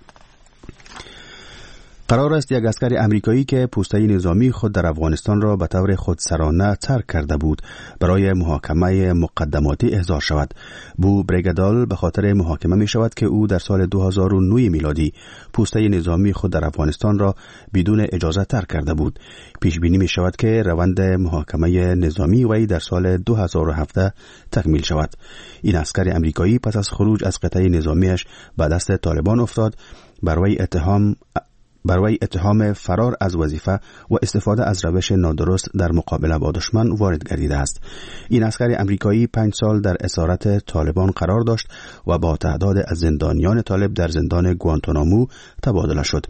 قرار است یک عسکر امریکایی که پوسته نظامی خود در افغانستان را به طور خودسرانه ترک کرده بود برای محاکمه مقدماتی احضار شود. بو بریگدال به خاطر محاکمه می شود که او در سال دو هزار و نه میلادی پوسته نظامی خود در افغانستان را بدون اجازه ترک کرده بود. پیش بینی می شود که روند محاکمه نظامی وی در سال دو هزار و هفده تکمیل شود. این عسکر امریکایی پس از خروج از قطعه نظامیش به دست طالبان افتاد. بر وی اتهام بر وی اتهام فرار از وظیفه و استفاده از روش نادرست در مقابله با دشمن وارد گردیده است. این عسکر امریکایی پنج سال در اسارت طالبان قرار داشت و با تعداد از زندانیان طالب در زندان گوانتانامو تبادله شد.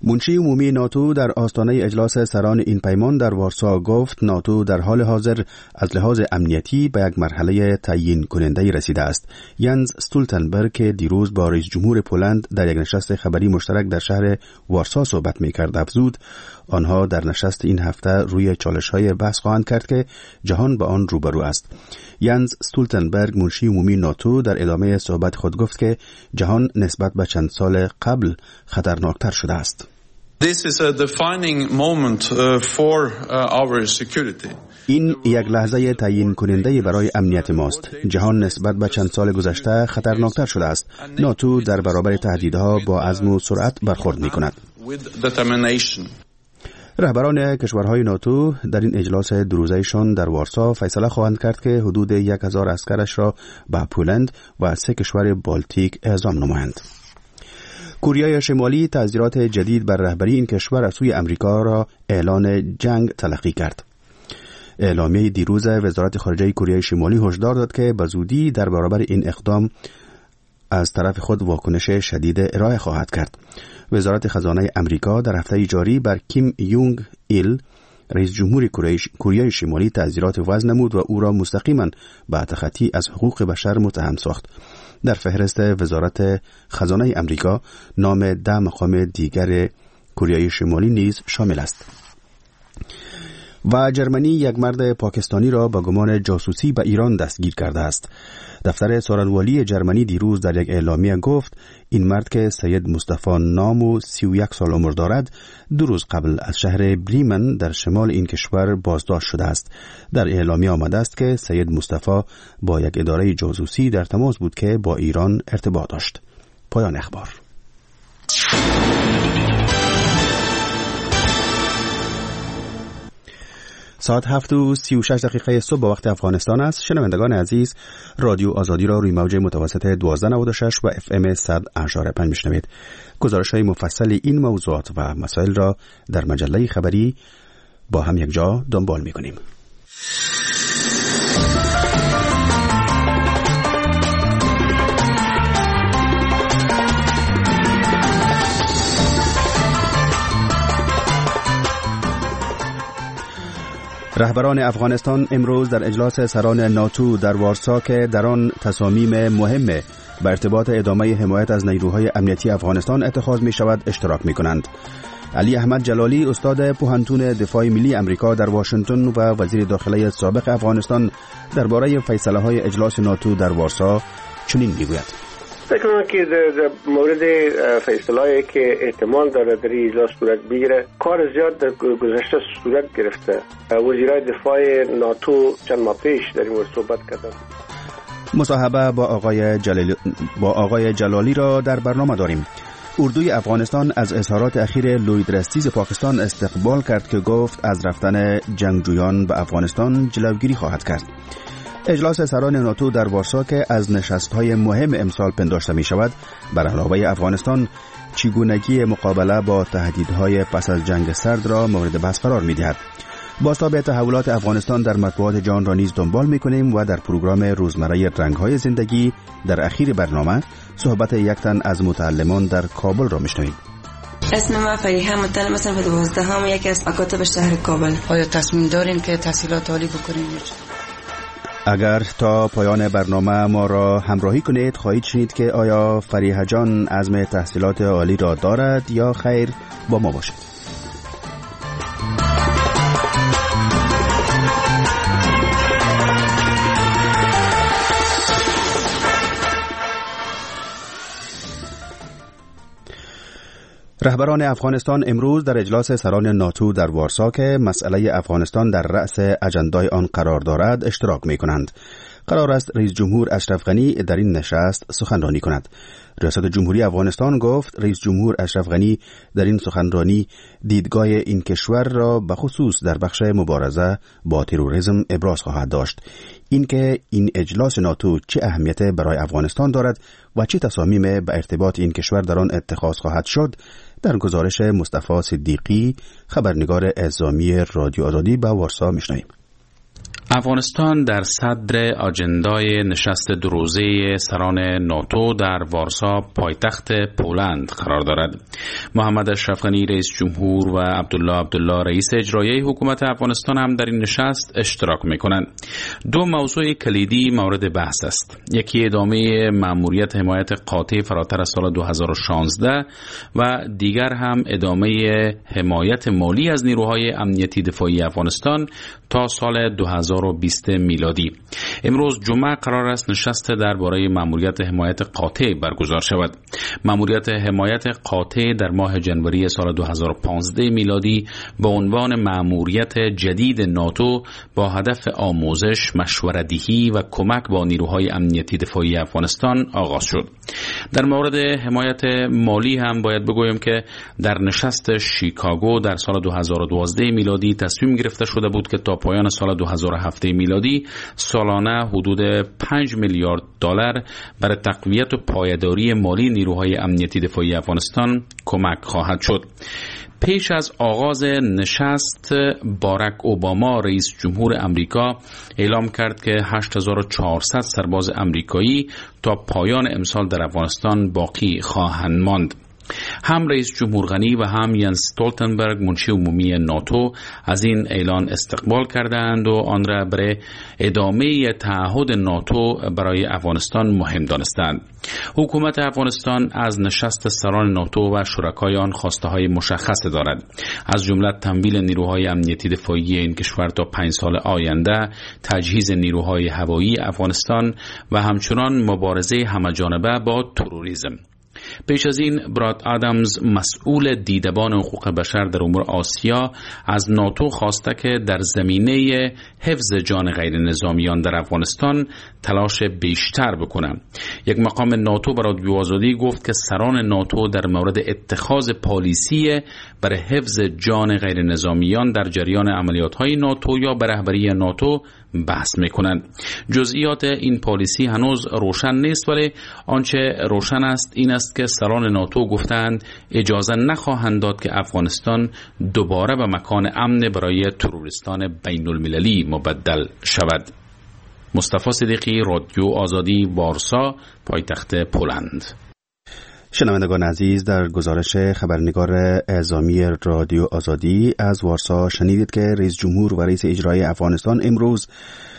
منشی عمومی ناتو در آستانه اجلاس سران این پیمان در وارسا گفت ناتو در حال حاضر از لحاظ امنیتی به یک مرحله تعیین کننده رسیده است. ینز استولتنبرگ که دیروز با رئیس جمهور پولند در یک نشست خبری مشترک در شهر وارسا صحبت می‌کرد افزود آنها در نشست این هفته روی چالش‌های بحث خواهند کرد که جهان با آن روبرو است. ینز استولتنبرگ منشی عمومی ناتو در ادامه صحبت خود گفت که جهان نسبت به چند سال قبل خطرناکتر شده است. This is a defining moment uh, for uh, our security. این یک لحظه تعیین کننده برای امنیت ماست. جهان نسبت به چند سال گذشته خطرناکتر شده است. ناتو در برابر تهدیدها با عزم و سرعت برخورد می‌کند. رهبران کشورهای ناتو در این اجلاس دو روزه‌شان در وارسا فیصله خواهند کرد که حدود یک هزار عسکرش را به پولند و سه کشور بالتیک اعزام نمایند. کره شمالی تعزیرات جدید بر رهبری این کشور از سوی امریکا را اعلان جنگ تلقی کرد. اعلامیه دیروز وزارت خارجه کره شمالی هشدار داد که به زودی در برابر این اقدام از طرف خود واکنش شدید ارائه خواهد کرد. وزارت خزانه امریکا در هفته جاری بر کیم یونگ ایل رئیس جمهور کره شمالی تعزیرات وضع نمود و او را مستقیما به تخطی از حقوق بشر متهم ساخت. در فهرست وزارت خزانه امریکا نام ده مقام دیگر کره شمالی نیز شامل است. و جرمنی یک مرد پاکستانی را با گمان جاسوسی به ایران دستگیر کرده است. دفتر سارنوالی جرمنی دیروز در یک اعلامیه گفت این مرد که سید مصطفی نام و سی و یک سال عمر دارد دو روز قبل از شهر بریمن در شمال این کشور بازداشت شده است. در اعلامیه آمده است که سید مصطفی با یک اداره جاسوسی در تماس بود که با ایران ارتباط داشت. پایان اخبار. ساعت هفت و سی و شش دقیقه صبح با وقت افغانستان است. شنوندگان عزیز، رادیو آزادی را روی موج متوسط دوازده نود و شش و اف ام صد اشاره پنج میشنوید. گزارش های مفصل این موضوعات و مسائل را در مجله خبری با هم یک جا دنبال می کنیم. رهبران افغانستان امروز در اجلاس سران ناتو در وارسا که در آن تصامیم مهم به ارتباط ادامه حمایت از نیروهای امنیتی افغانستان اتخاذ می شود اشتراک می کنند. علی احمد جلالی استاد پوهنتون دفاع ملی امریکا در واشنگتن و وزیر داخله سابق افغانستان درباره فیصله های اجلاس ناتو در وارسا چنین می گوید: فکر کنم که در مورد فیصله‌ای که احتمال داره در این اجلاس صورت بگیره کار زیاد در گذشته صورت گرفته. وزیرای دفاع ناتو چند ماه پیش در این مورد صحبت کردند. مصاحبه با آقای جلالی با آقای جلالی را در برنامه داریم. اردوی افغانستان از اظهارات اخیر لوید رستیز پاکستان استقبال کرد که گفت از رفتن جنگجویان به افغانستان جلوگیری خواهد کرد. اجلاس سران ناتو در وارسا که از نشست‌های مهم امسال پنداشته می شود بر علاوه افغانستان چگونگی مقابله با تهدیدهای پس از جنگ سرد را مورد بحث قرار می دهد. بازتاب تحولات افغانستان در مطبوعات جهان را نیز دنبال می کنیم و در پروگرام روزمره رنگ‌های زندگی در اخیر برنامه صحبت یک تن از متعلمان در کابل را میشنویم. اسم ما فریحه، متعلم صنف دوازدهم و یکی از مکاتب شهر کابل. آیا تصمیم دارین که تحصیلات عالی بکنین؟ اگر تا پایان برنامه ما را همراهی کنید خواهید شنید که آیا فریحه جان عزم تحصیلات عالی را دارد یا خیر. با ما باشید. رهبران افغانستان امروز در اجلاس سران ناتو در وارسا که مسئله افغانستان در رأس اجندای آن قرار دارد اشتراک می کنند. قرار است رئیس جمهور اشرف غنی در این نشست سخنرانی کند. ریاست جمهوری افغانستان گفت رئیس جمهور اشرف غنی در این سخنرانی دیدگاه این کشور را به خصوص در بخش مبارزه با تروریسم ابراز خواهد داشت. اینکه این اجلاس ناتو چه اهمیت برای افغانستان دارد و چه تصامیم به ارتباط این کشور در آن اتخاذ خواهد شد در گزارش مصطفی صدیقی خبرنگار اعزامی رادیو آزادی به وارسا میشنویم. افغانستان در صدر آجندای نشست دو روزه سران ناتو در وارسا پایتخت پولند قرار دارد. محمد اشرف غنی رئیس جمهور و عبدالله عبدالله رئیس اجرایی حکومت افغانستان هم در این نشست اشتراک می‌کنند. دو موضوع کلیدی مورد بحث است. یکی ادامه مأموریت حمایت قاطع فراتر از سال دو هزار و شانزده و دیگر هم ادامه حمایت مالی از نیروهای امنیتی دفاعی افغانستان تا سال دو هزار و بیست میلادی. امروز جمعه قرار است نشست درباره مأموریت حمایت قاطع برگزار شود. مأموریت حمایت قاطع در ماه جنوری سال دو هزار و پانزده میلادی به عنوان مأموریت جدید ناتو با هدف آموزش، مشوره‌دهی و کمک با نیروهای امنیتی دفاعی افغانستان آغاز شد. در مورد حمایت مالی هم باید بگویم که در نشست شیکاگو در سال دو هزار و دوازده میلادی تصمیم گرفته شده بود که تا پایان سال دو هزار و هفت میلادی سالانه حدود پنج میلیارد دلار برای تقویت و پایداری مالی نیروهای امنیتی دفاعی افغانستان کمک خواهد شد. پیش از آغاز نشست باراک اوباما رئیس جمهور امریکا اعلام کرد که هشت هزار و چهارصد سرباز امریکایی تا پایان امسال در افغانستان باقی خواهند ماند. هم رئیس جمهور غنی و هم ینس استولتنبرگ منشی عمومی ناتو از این اعلان استقبال کردند و آن را برای ادامه تعهد ناتو برای افغانستان مهم دانستند. حکومت افغانستان از نشست سران ناتو و شرکای آن خواسته های مشخص دارد، از جمله تمویل نیروهای امنیتی دفاعی این کشور تا پنج سال آینده، تجهیز نیروهای هوایی افغانستان و همچنان مبارزه همه‌جانبه با تروریسم. پیش از این براد آدامز مسئول دیدبان حقوق بشر در امور آسیا از ناتو خواسته که در زمینه حفظ جان غیر نظامیان در افغانستان تلاش بیشتر بکنه. یک مقام ناتو برای رادیو آزادی گفت که سران ناتو در مورد اتخاذ پالیسی برای حفظ جان غیر نظامیان در جریان عملیات‌های ناتو یا به رهبری ناتو بحث میکنند. جزئیات این پالیسی هنوز روشن نیست، ولی آنچه روشن است این است که سران ناتو گفتند اجازه نخواهند داد که افغانستان دوباره به مکان امن برای تروریستان بین المللی مبدل شود. مصطفی صدیقی، رادیو آزادی، وارسا، پایتخت پولند. شنوندگان عزیز، در گزارش خبرنگار اعزامی رادیو آزادی از وارسا شنیدید که رئیس جمهور و رئیس اجرایی افغانستان امروز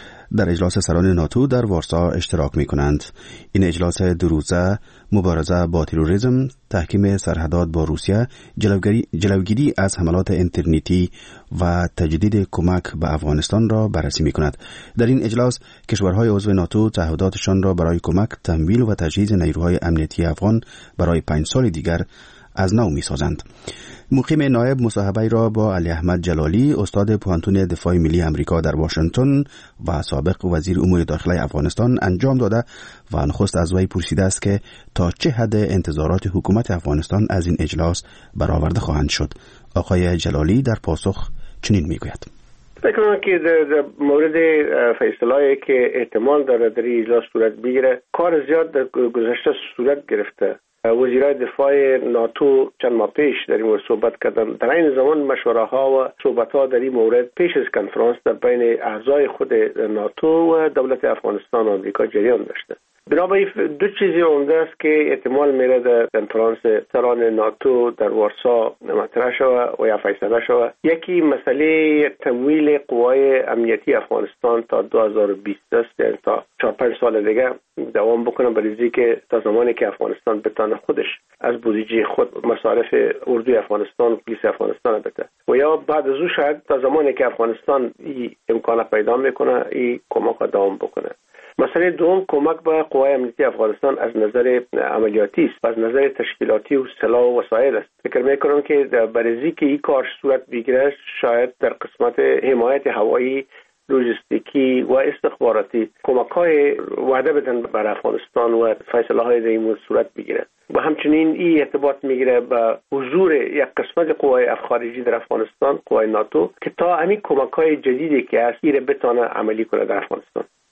در اجلاس سران ناتو در وارسا اشتراک می کنند. این اجلاس دو روزه مبارزه با تروریسم، تحکیم سرحدات با روسیه، جلوگیری, جلوگیری از حملات اینترنتی و تجدید کمک به افغانستان را بررسی می کند. در این اجلاس کشورهای عضو ناتو تعهداتشان را برای کمک، تمویل و تجهیز نیروهای امنیتی افغان برای پنج سال دیگر از نو می سازند. مقیم نایب مصاحبه را با علی احمد جلالی، استاد پوهنتون دفاع ملی امریکا در واشنگتن و سابق وزیر امور داخلی افغانستان انجام داده و نخست از وی پرسیده است که تا چه حد انتظارات حکومت افغانستان از این اجلاس برآورده خواهند شد. آقای جلالی در پاسخ چنین میگوید: فکر می‌کنم که در مورد فیصله‌ای که احتمال داره در این اجلاس صورت بگیره، کار زیاد در گذشته صورت گرفته. وزیرای دفاع ناتو چند ماه پیش در این مورد صحبت کردن. در این زمان مشوره ها و صحبت ها در این مورد پیش از کنفرانس در بین اعضای خود ناتو و دولت افغانستان و آمریکا جریان داشته. بنابراین دو چیزی عمده است که احتمال میره در کنفرانس سران ناتو در وارسا مطرح شود و یا فیصله شود. یکی مسئله تمویل قوای امنیتی افغانستان تا دو هزار و بیست است، یعنی تا چهار پنج سال دیگه دوام بکنه، برای که تا زمانی که افغانستان بتونه خودش از بودجه خود مصارف اردوی افغانستان و پلیس افغانستان بده، و یا بعد از اون شاید تا زمانی که افغانستان این امکان پیدا میکنه این کمک دوام بکنه. مسئله دوم کمک به قوای امنیتی افغانستان از نظر عملیاتی است، از نظر تشکیلاتی و سلاح و وسایل است. فکر میکنم که برای که این کار صورت بگیره شاید در قسمت حمایت هوایی، لوجستیکی و استخباراتی کمک‌های وعده بدن بر افغانستان و فیصله‌های در این صورت بگیره. و همچنین این ارتباط میگیره به حضور یک قسمت قوای خارجی در افغانستان، قوای ناتو، که تا همین کمک‌های جدیدی که هست ایره بتونه عملی کنه در افغانستان.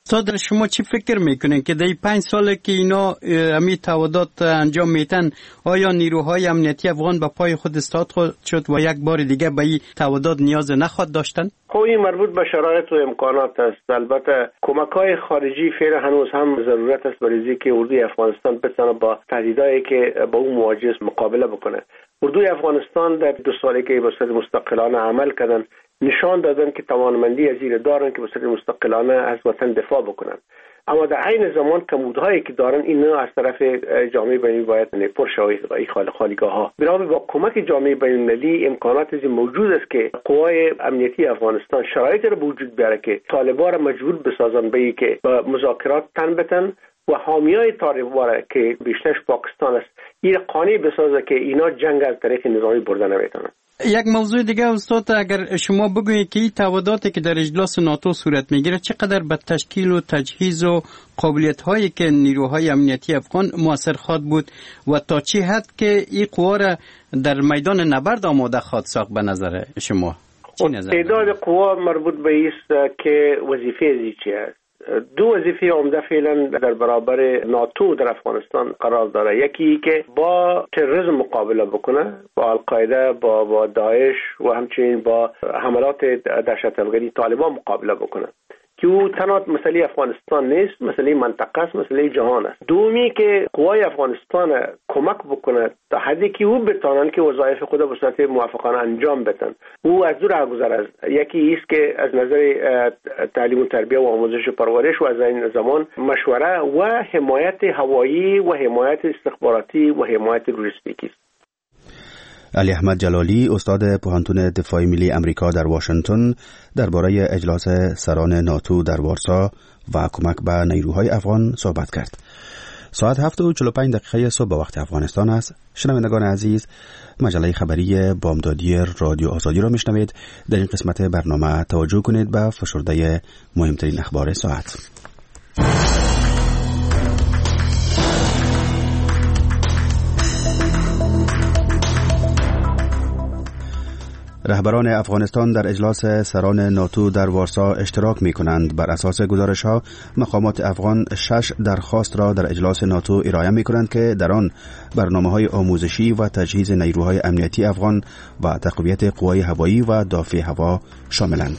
صادر شما چی فکر میکنین که در پنج ساله که اینا امی تعهدات انجام میتن آیا نیروهای امنیتی افغان به پای خود استاد خود شد و یک بار دیگه به این تعهدات نیاز نخواد داشتن؟ خب این مربوط به شرایط و امکانات است. البته کمک‌های خارجی فعلا هنوز هم ضرورت است برای که اردوی افغانستان بتونه با تهدیدایی که با اون مواجه مقابله بکنه. اردوی افغانستان در دو سالی که به صورت مستقلانه عمل کردن نشان دادن که توانمندی از این دارن که به صورت مستقلانه از وطن دفاع بکنن، اما در عین زمان کمبودهایی که دارن اینا از طرف جامعه بین‌المللی باید پرشوی خال خالیگاه ها. برای با کمک جامعه بین‌المللی امکانات از موجود است که قوای امنیتی افغانستان شرایط را به وجود بیاره که طالبان را مجبور بسازن به اینکه با مذاکرات تن بتن و حامیای طالبان که بیشترش پاکستان است این قانع بسازه که اینا جنگ از طریق نظامی برده نمیتونن. یک موضوع دیگه استاد، اگر شما بگویید که این تعهداتی که در اجلاس ناتو صورت میگیره چقدر به تشکیل و تجهیز و قابلیت هایی که نیروهای امنیتی افغان موثر خواد بود و تا چه حد که این قوا را در میدان نبرد آماده خواد ساخت به نظر شما؟ تعداد قوا مربوط به است که وظیفه ازی چی است. دو وظیفه عمده فعلا در برابر ناتو در افغانستان قرار داره. یکی که با تروریسم مقابله بکنه، با القاعده، با با داعش و همچنین با حملات دهشت‌افکنی طالبان مقابله بکنه که او تنها مسئله افغانستان نیست، مسئله منطقه است، مسئله جهان است. دومی که قوای افغانستان کمک بکنه تا حدی که او بتانن که وظایف خود به صورت موافقانه انجام بدن. او از دو راه گذر است. یکی است که از نظر تعلیم و تربیت و آموزش و پرورش و از این زمان مشوره و حمایت هوایی و حمایت استخباراتی و حمایت لوجستیکی است. علی احمد جلالی، استاد پوهنتون دفاع ملی امریکا در واشنگتن، درباره اجلاس سران ناتو در وارسا و کمک به نیروهای افغان صحبت کرد. ساعت هفت و چهل و پنج دقیقه صبح به وقت افغانستان است. شنوندگان عزیز، مجله خبری بامدادی رادیو آزادی را میشنوید. در این قسمت برنامه توجه کنید به فشرده مهمترین اخبار ساعت. رهبران افغانستان در اجلاس سران ناتو در وارسا اشتراک می کنند. بر اساس گزارش ها مقامات افغان شش درخواست را در اجلاس ناتو ارائه می کنند که در آن برنامه های آموزشی و تجهیز نیروهای امنیتی افغان و تقویت قوای هوایی و دافع هوا شاملند.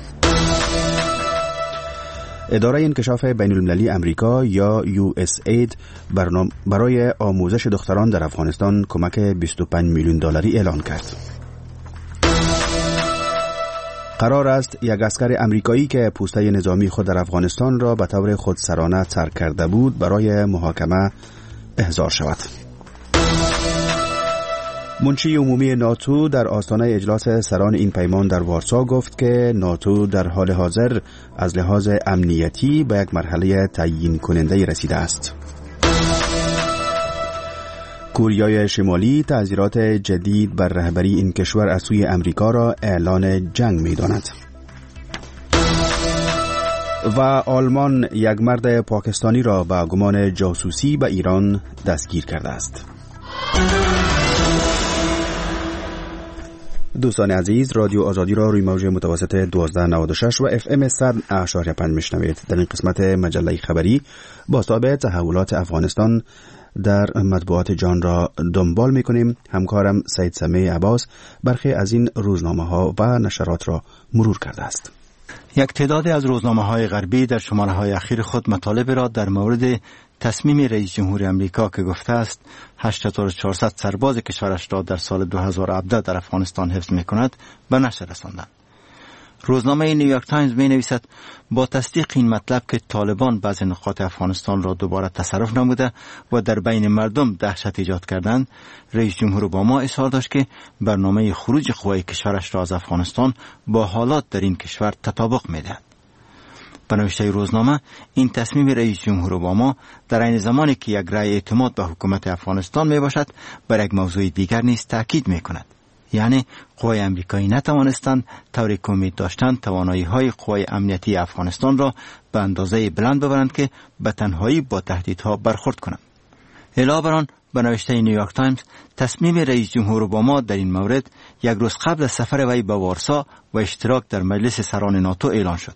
اداره انکشاف بین المللی امریکا یا یو اس اید برای آموزش دختران در افغانستان کمک بیست و پنج میلیون دلاری اعلان کرد. قرار است یک اسکر امریکایی که پوسته نظامی خود در افغانستان را به طور خودسرانه ترک کرده بود برای محاکمه احضار شود. منشی عمومی ناتو در آستانه اجلاس سران این پیمان در وارسا گفت که ناتو در حال حاضر از لحاظ امنیتی به یک مرحله تعیین کننده رسیده است. کوریای شمالی تعذیرات جدید بر رهبری این کشور از سوی امریکا را اعلان جنگ می‌داند. و آلمان یک مرد پاکستانی را به گمان جاسوسی به ایران دستگیر کرده است. دوستان عزیز، رادیو آزادی را روی موج متوسط دوازده نود و شش و اف ام صد اشاریه پنج میشنوید. در این قسمت مجله خبری بازتاب تحولات افغانستان در مطبوعات جان را دنبال میکنیم. همکارم سید سمیع عباس برخی از این روزنامه ها و نشرات را مرور کرده است. یک تعدادی از روزنامه های غربی در شماره های اخیر خود مطالب را در مورد تصمیم رئیس جمهور امریکا که گفته است هشت هزار و چهارصد سرباز کشورش را در سال دو هزار و هفده در افغانستان حفظ میکند به نشر رساندند. روزنامه نیویورک تایمز می نویسد با تصدیق این مطلب که طالبان بعضی نقاط افغانستان را دوباره تصرف نموده و در بین مردم دهشت ایجاد کردند، رئیس جمهور اوباما اصرار داشت که برنامه خروج قوای کشورش را از افغانستان با حالات در این کشور تطابق می‌دهد. به نوشته روزنامه، این تصمیم رئیس جمهور اوباما در عین زمانی که یک رأی اعتماد به حکومت افغانستان می باشد، بر یک موضوع دیگر نیز تاکید می کند. یعنی قوای امریکایی نتوانستند طوری که امید داشتند توانایی های قوای امنیتی افغانستان را به اندازه بلند ببرند که به تنهایی با تهدیدها برخورد کنند. علاوه بر آن، به نوشته نیویورک تایمز، تصمیم رئیس جمهور اوباما در این مورد یک روز قبل از سفر وی به وارسا و اشتراک در مجلس سران ناتو اعلان شد.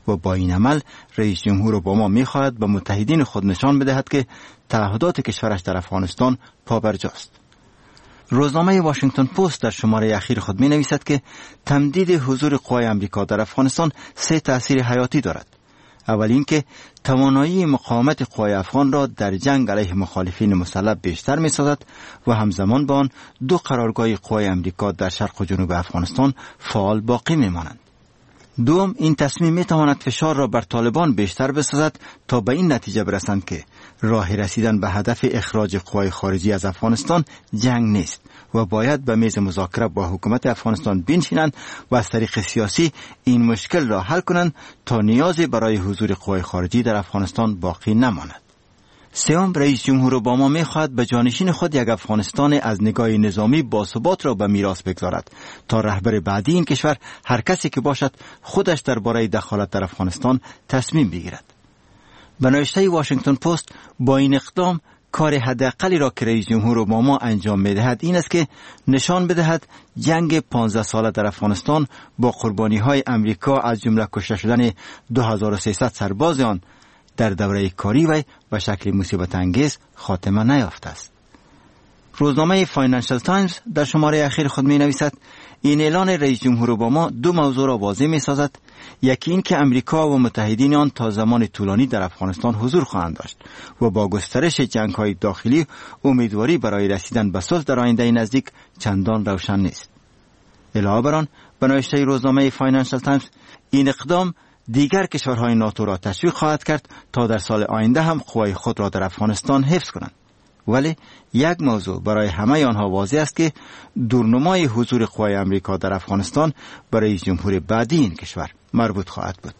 و با این عمل رئیس جمهور اوباما می‌خواهد به متحدین خود نشان بدهد که تعهدات کشورش در افغانستان پابرجاست. روزنامه واشنگتن پست در شماره اخیر خود می نویسد که تمدید حضور قوای امریکا در افغانستان سه تأثیر حیاتی دارد. اول اینکه توانایی مقاومت قوای افغان را در جنگ علیه مخالفین مسلح بیشتر می سازد و همزمان با آن دو قرارگاه قوای امریکا در شرق و جنوب افغانستان فعال باقی می مانند. دوم، این تصمیم می تواند فشار را بر طالبان بیشتر بسازد تا به این نتیجه برسند که راه رسیدن به هدف اخراج قوای خارجی از افغانستان جنگ نیست و باید به میز مذاکره با حکومت افغانستان بنشینند و از طریق سیاسی این مشکل را حل کنند تا نیازی برای حضور قوای خارجی در افغانستان باقی نماند. سوم، رئیس جمهور اوباما می‌خواهد به جانشین خود یک افغانستان از نگاه نظامی باثبات را به میراث بگذارد تا رهبر بعدی این کشور هر کسی که باشد خودش درباره دخالت در افغانستان تصمیم بگیرد. به نوشته واشنگتن پست، با این اقدام کار حداقلی را که رئیس جمهور اوباما انجام می‌دهد این است که نشان بدهد جنگ پانزده ساله در افغانستان با قربانی‌های امریکا از جمله کشته شدن دو هزار و سیصد سرباز آن در دوره کاری وی به شکل مصیبت انگیز خاتمه نیافته است. روزنامه فاینانشل تایمز در شماره اخیر خود می نویسد این اعلان رئیس جمهور اوباما دو موضوع را واضح می سازد. یکی این که امریکا و متحدین آن تا زمان طولانی در افغانستان حضور خواهند داشت و با گسترش جنگ‌های داخلی امیدواری برای رسیدن به صلح در آینده نزدیک چندان روشن نیست. علاوه بر آن، به نوشته روزنامه فاینانشل تایمز، این اقدام دیگر کشورهای ناتو را تشویق خواهد کرد تا در سال آینده هم قوای خود را در افغانستان حفظ کنند. ولی یک موضوع برای همه آنها واضح است که دورنمای حضور قوای امریکا در افغانستان برای جمهور بعدی این کشور مربوط خواهد بود.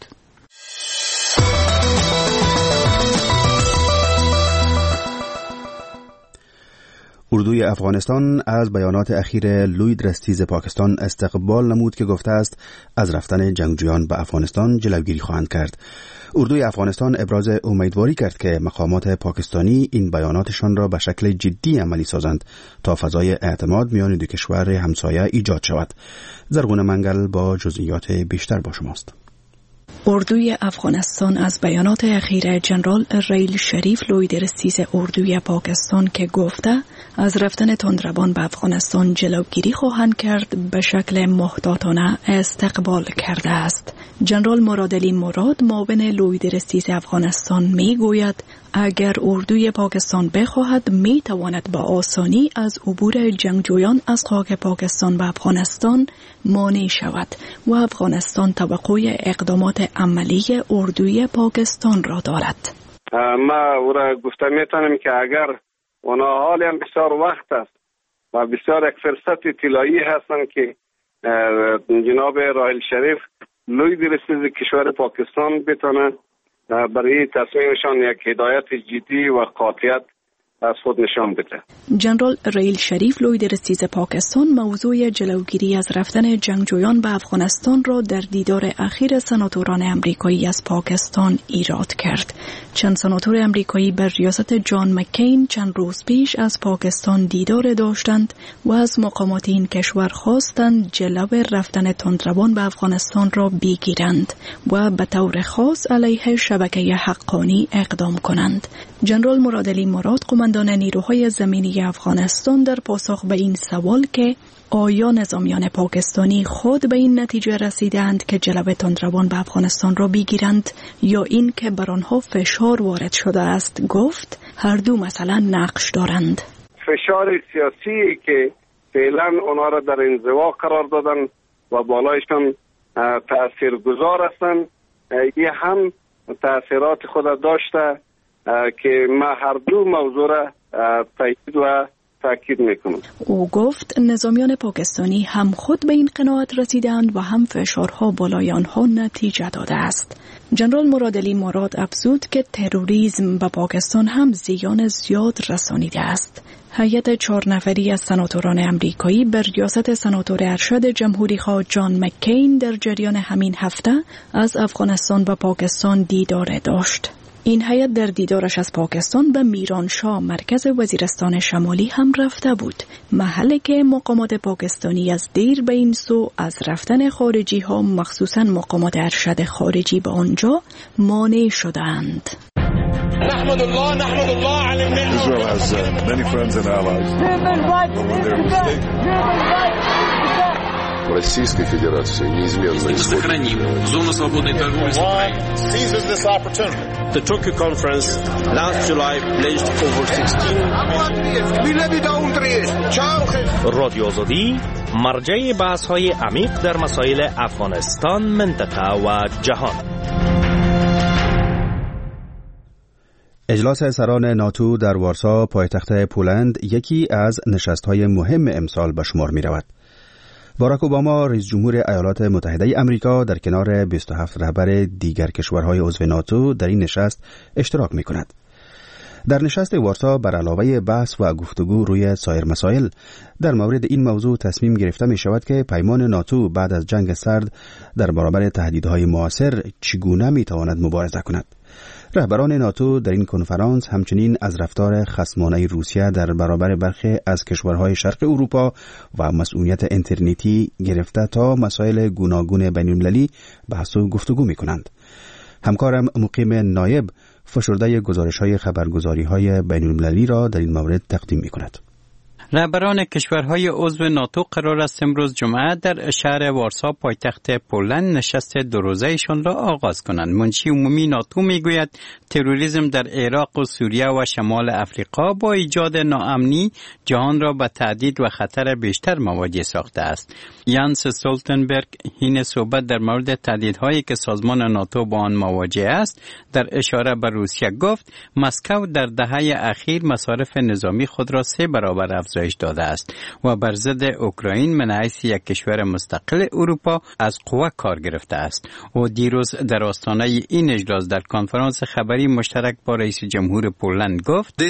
اردوی افغانستان از بیانات اخیر لوید رستیز پاکستان استقبال نمود که گفته است از رفتن جنگجویان به افغانستان جلوگیری خواهند کرد. اردوی افغانستان ابراز امیدواری کرد که مقامات پاکستانی این بیاناتشان را به شکل جدی عملی سازند تا فضای اعتماد میان دو کشور همسایه ایجاد شود. زرغون منگل با جزئیات بیشتر با شماست. اردوی افغانستان از بیانات اخیر جنرال ریل شریف لوید رستیز اردوی پاکستان که گفته از رفتن تندروان به افغانستان جلوگیری خواهند کرد به شکل محتاطانه استقبال کرده است. جنرال مرادعلی مراد معاون لوید رستیز افغانستان می گوید اگر اردوی پاکستان بخواهد می تواند با آسانی از عبور جنگجویان از خاک پاکستان به افغانستان مانع شود و افغانستان توقع اقدامات عملی اردوی پاکستان را دارد. ما او را گفته میتونم که اگر اونا حالی هم بسیار وقت است و بسیار یک فرصت طلایی هستند که جناب راحل شریف لوید رستیز کشور پاکستان بتونه برای تصمیمشان یک هدایت جدی و قاطعیت از خود نشان بده. جنرال ریل شریف لوید رستیز پاکستان موضوع جلوگیری از رفتن جنگجویان به افغانستان را در دیدار اخیر سناتوران امریکایی از پاکستان ایراد کرد. چند سناتور امریکایی بر ریاست جان مکین چند روز پیش از پاکستان دیدار داشتند و از مقامات این کشور خواستند جلو رفتن تندروان به افغانستان را بگیرند و به طور خاص علیه شبکه حقانی اقدام کنند. جنرال مرادعلی مراد قماندان نیروهای زمینی افغانستان در پاسخ به این سوال که آیا نظامیان پاکستانی خود به این نتیجه رسیدند که جلو تندروان به افغانستان را بگیرند یا این که بر آنها فشار وارد شده است گفت هر دو مثلا نقش دارند. فشار سیاسی که فعلا آنها را در انزوا قرار دادن و بالایشان تاثیرگذار هستند یه هم تاثیرات خود داشته که ما هر دو موضوع را تایید و تاکید میکنم. او گفت نظامیان پاکستانی هم خود به این قناعت رسیدند و هم فشارها بالای آنها نتیجه داده است. جنرال مرادعلی مراد افزود که تروریسم به پاکستان هم زیان زیاد رسانیده است. هیئت چهار نفری از سناتوران امریکایی بر ریاست سناتور ارشد جمهوری خواه جان مکین در جریان همین هفته از افغانستان و پاکستان دیدار داشت. این هیئت در دیدارش از پاکستان به میرانشاه مرکز وزیرستان شمالی هم رفته بود، محلی که مقامات پاکستانی از دیر به این سو از رفتن خارجی ها مخصوصاً مقامات ارشد خارجی به آنجا مانع شدند. نحمد الله نحمد الله علی الملل. Israel has uh, many friends and allies. Российской Федерации неизменно сохраним зону свободной торговли с Украиной. Seizes this opportunity. The Tokyo conference last July pledged over sixteen. رادیو آزادی مرجع بحث‌های عمیق در مسائل افغانستان، منطقه و جهان. اجلاس سران ناتو در وارسا پایتخت پولند یکی از نشست‌های مهم امسال به شمار می‌رود. باراک اوباما رئیس جمهور ایالات متحده آمریکا در کنار بیست و هفت رهبر دیگر کشورهای عضو ناتو در این نشست اشتراک می‌کند. در نشست وارسا بر علاوه بحث و گفتگو روی سایر مسائل در مورد این موضوع تصمیم گرفته می شود که پیمان ناتو بعد از جنگ سرد در برابر تهدیدهای معاصر چگونه می تواند مبارزه کند. رهبران ناتو در این کنفرانس همچنین از رفتار خصمانه روسیه در برابر برخی از کشورهای شرق اروپا و مسئولیت اینترنتی گرفته تا مسائل گوناگون بین‌المللی بحث و گفتگو می کنند. همکارم مقیم نایب فشرده گزارش‌های خبرگزاری‌های بین‌المللی را در این مورد تقدیم می‌کند. رهبران کشورهای عضو ناتو قرار است امروز جمعه در شهر وارسا پایتخت پولند نشست دو روزه‌ایشان را آغاز کنند. منشی عمومی ناتو میگوید تروریسم در عراق و سوریه و شمال افریقا با ایجاد ناامنی جهان را به تهدید و خطر بیشتر مواجه ساخته است. یانس استولتنبرگ حین صحبت در مورد تهدیدهایی که سازمان ناتو با آن مواجه است در اشاره به روسیه گفت مسکو در دهه اخیر مصارف نظامی خود را سه برابر افزایش داده است و بر ضد اوکراین من حیث یک کشور مستقل اروپا از قوه کار گرفته است. و دیروز در آستانه این اجلاس در کنفرانس خبری مشترک با رئیس جمهور پولند گفت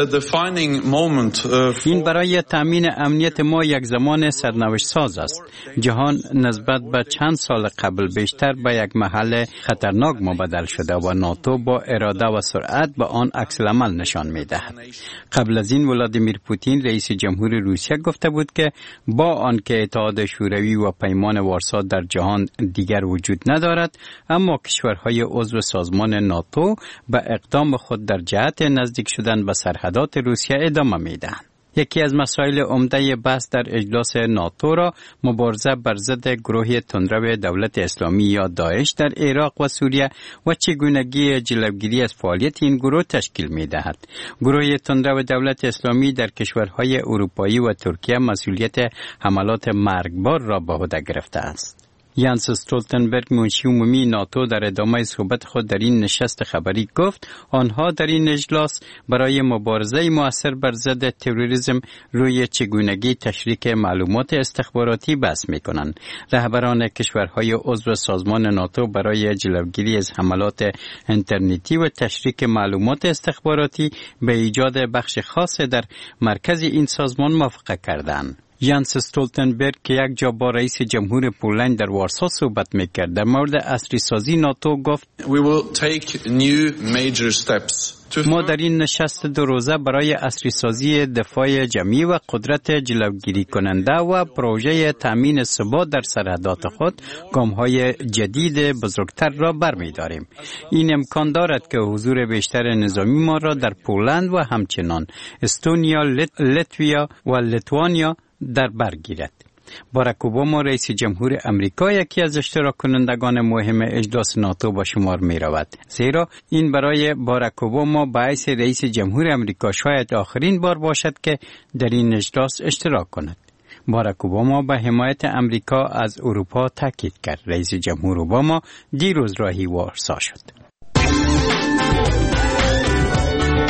این برای تامین امنیت ما یک زمان سرنوشت ساز است. جهان نسبت به چند سال قبل بیشتر به یک محل خطرناک مبدل شده و ناتو با اراده و سرعت به آن عکس العمل نشان می‌دهد. قبل از این ولادیمیر پوتین رئیس جمهور روسیه گفته بود که با آنکه اتحاد شوروی و پیمان وارسا در جهان دیگر وجود ندارد، اما کشورهای عضو سازمان ناتو به اقدام خود در جهت نزدیک شدن به سرحدات روسیه ادامه میدهند. یکی از مسائل عمده بحث در اجلاس ناتو را مبارزه بر ضد گروه تندرو دولت اسلامی یا داعش در عراق و سوریه و چگونگی جلوگیری از فعالیت این گروه تشکیل می‌دهد. گروه تندرو دولت اسلامی در کشورهای اروپایی و ترکیه مسئولیت حملات مرگبار را به عهده گرفته است. یانس استولتنبرگ منشی عمومی ناتو در ادامه صحبت خود در این نشست خبری گفت آنها در این اجلاس برای مبارزه مؤثر بر ضد تروریسم روی چگونگی تشریک معلومات استخباراتی بحث می‌کنند. رهبران کشورهای عضو سازمان ناتو برای جلوگیری از حملات اینترنتی و تشریک معلومات استخباراتی به ایجاد بخش خاص در مرکز این سازمان موافقت کردند. یانس استولتنبرگ که یک جا با رئیس جمهور پولند در وارسا صحبت میکرد در مورد عصری سازی ناتو گفت We will take new major steps. ما در این نشست دو روزه برای عصری سازی دفاع جمعی و قدرت جلوگیری کننده و پروژه تامین ثبات در سرحدات خود گام‌های جدید بزرگتر را برمی‌داریم. این امکان دارد که حضور بیشتر نظامی ما را در پولند و همچنان استونیا، لت، لتویا و لیتوانیا در بر گیرد. باراک اوباما رئیس جمهور امریکا یکی از اشتراک کنندگان مهم اجلاس ناتو با شمار می رود، زیرا این برای باراک اوباما باعث رئیس جمهور امریکا شاید آخرین بار باشد که در این اجلاس اشتراک کند. باراک اوباما به حمایت امریکا از اروپا تاکید کرد. رئیس جمهور اوباما دیروز راهی وارسا شد.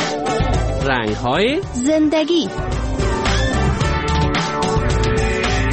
رنگ‌های زندگی.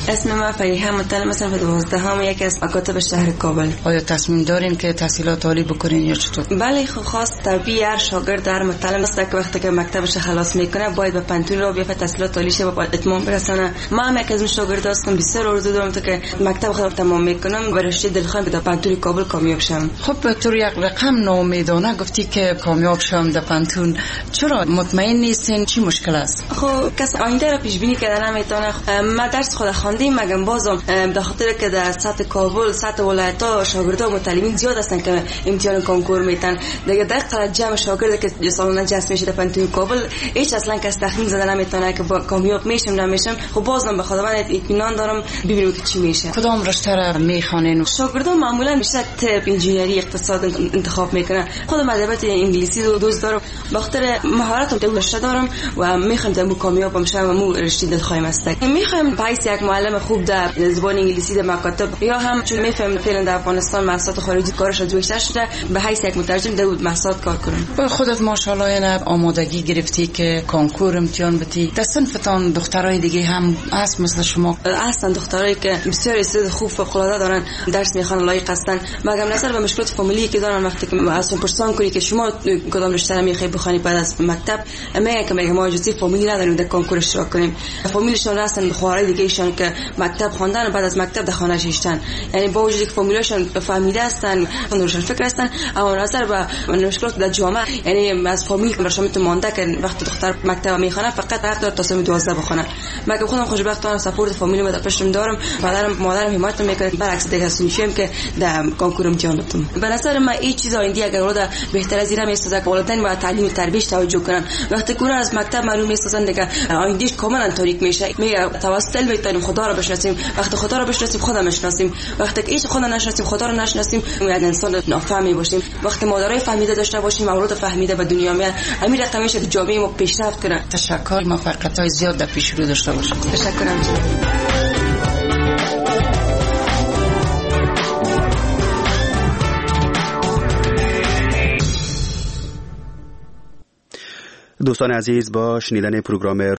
اسم من فریحه مطلب مثلا به دوازدهم یکی از مکاتب شهر کابل. آیا تصمیم دارین که تحصیلات عالی بکنین یا چطور؟ بله خب خاص طبیعی هر شاگرد در مطلب است که وقتی که مکتبش خلاص میکنه باید به پنتون رو بیافته تحصیلات عالیش به اتمام برسونه. ما هم یک از شاگرد هستم بسیار آرزو دارم تا که مکتب خودم تمام میکنم و رشته دلخواهم به پنتون کابل کامیاب شم. خب به طور یک رقم ناامیدانه گفتی که کامیاب شم در پنتون، چرا مطمئن نیستین؟ چی مشکل است؟ خب کس آینده را پیش بینی کردن نمیتونه. ما درس خود خواندیم مگم بازم به خاطر که در سطح کابل سطح ولایت‌ها شاگردان متعلمین زیاد هستن که امتحان کنکور میتن. دیگه در قلعه جمع شاگرد که سالانه جذب میشه در پنتون کابل هیچ اصلا کس تخمین زدن نمیتونه که کامیاب میشم نمیشم. خب بازم به خودم اطمینان دارم ببینیم که چی میشه. کدام رشته را میخوانین؟ شاگردان معمولا بیشتر طب، انجینری، اقتصاد انتخاب میکنن. خودم ادبیات انگلیسی رو دوست دارم. به خاطر مهارتم در رشته دارم و میخوام در کامیاب بشم و مو رشته دلخواهم است. میخوام باعث یک معلم خوب در زبان انگلیسی در مکاتب یا هم چون میفهم فعلا در افغانستان محصولات خارجی کارش از بیشتر شده به حیث یک مترجم در محصولات کار کنم. با خودت ماشاءالله یعنی آمادگی گرفتی که کنکور امتحان بدی. در صنفتان دخترای دیگه هم هست مثل شما؟ هستن دخترایی که بسیار استعداد خوب فوق العاده دارن، درس میخوان، لایق هستن. مگم نظر به مشکلات فامیلی که دارن وقتی که اصلا پرسان کنی که شما کدام رشته میخوای بخونی بعد از مکتب میگن که میگم ما اجازه فامیلی نداریم در کنکور اشتراک کنیم. فامیلشون هستن خواهرای دیگه ایشون که مکتب خواندن بعد از مکتب در خانه شیشتن، یعنی با وجودی که فامیلشون فهمیده هستن روشن فکر هستن اما نظر به مشکلات در جامعه یعنی از فامیل برشامت مونده که وقتی دختر مکتب میخونه فقط حق داره تا سن دوازده بخونه. مگه خودم خوشبختانه سپورت فامیل و پشتم دارم، مادرم مادرم حمایت میکنه برعکس دیگه سنشیم که در کنکور امتحان بدم. به نظر من این چیز آینده اگر وارد بهتر از این میسازه که والدین با تعلیم و تربیت توجه کنن. وقتی کور از مکتب معلوم میسازن دیگه آیندهش کاملا تاریک میشه. میگه توسط میتونیم خدا رو بشناسیم، وقتی خدا رو بشناسیم خدا میشناسیم، وقتی که هیچ خدا نشناسیم خدا رو نشناسیم یک انسان نافهمی باشیم. وقتی مادرای فهمیده داشته باشیم اولاد فهمیده به دنیا میاد همین رقم میشه که جامعه ما پیشرفت کنه. تشکر، موفقیت‌های زیاد در پیش رو داشته باشید. تشکرم. دوستان عزیز با شنیدن پروگرام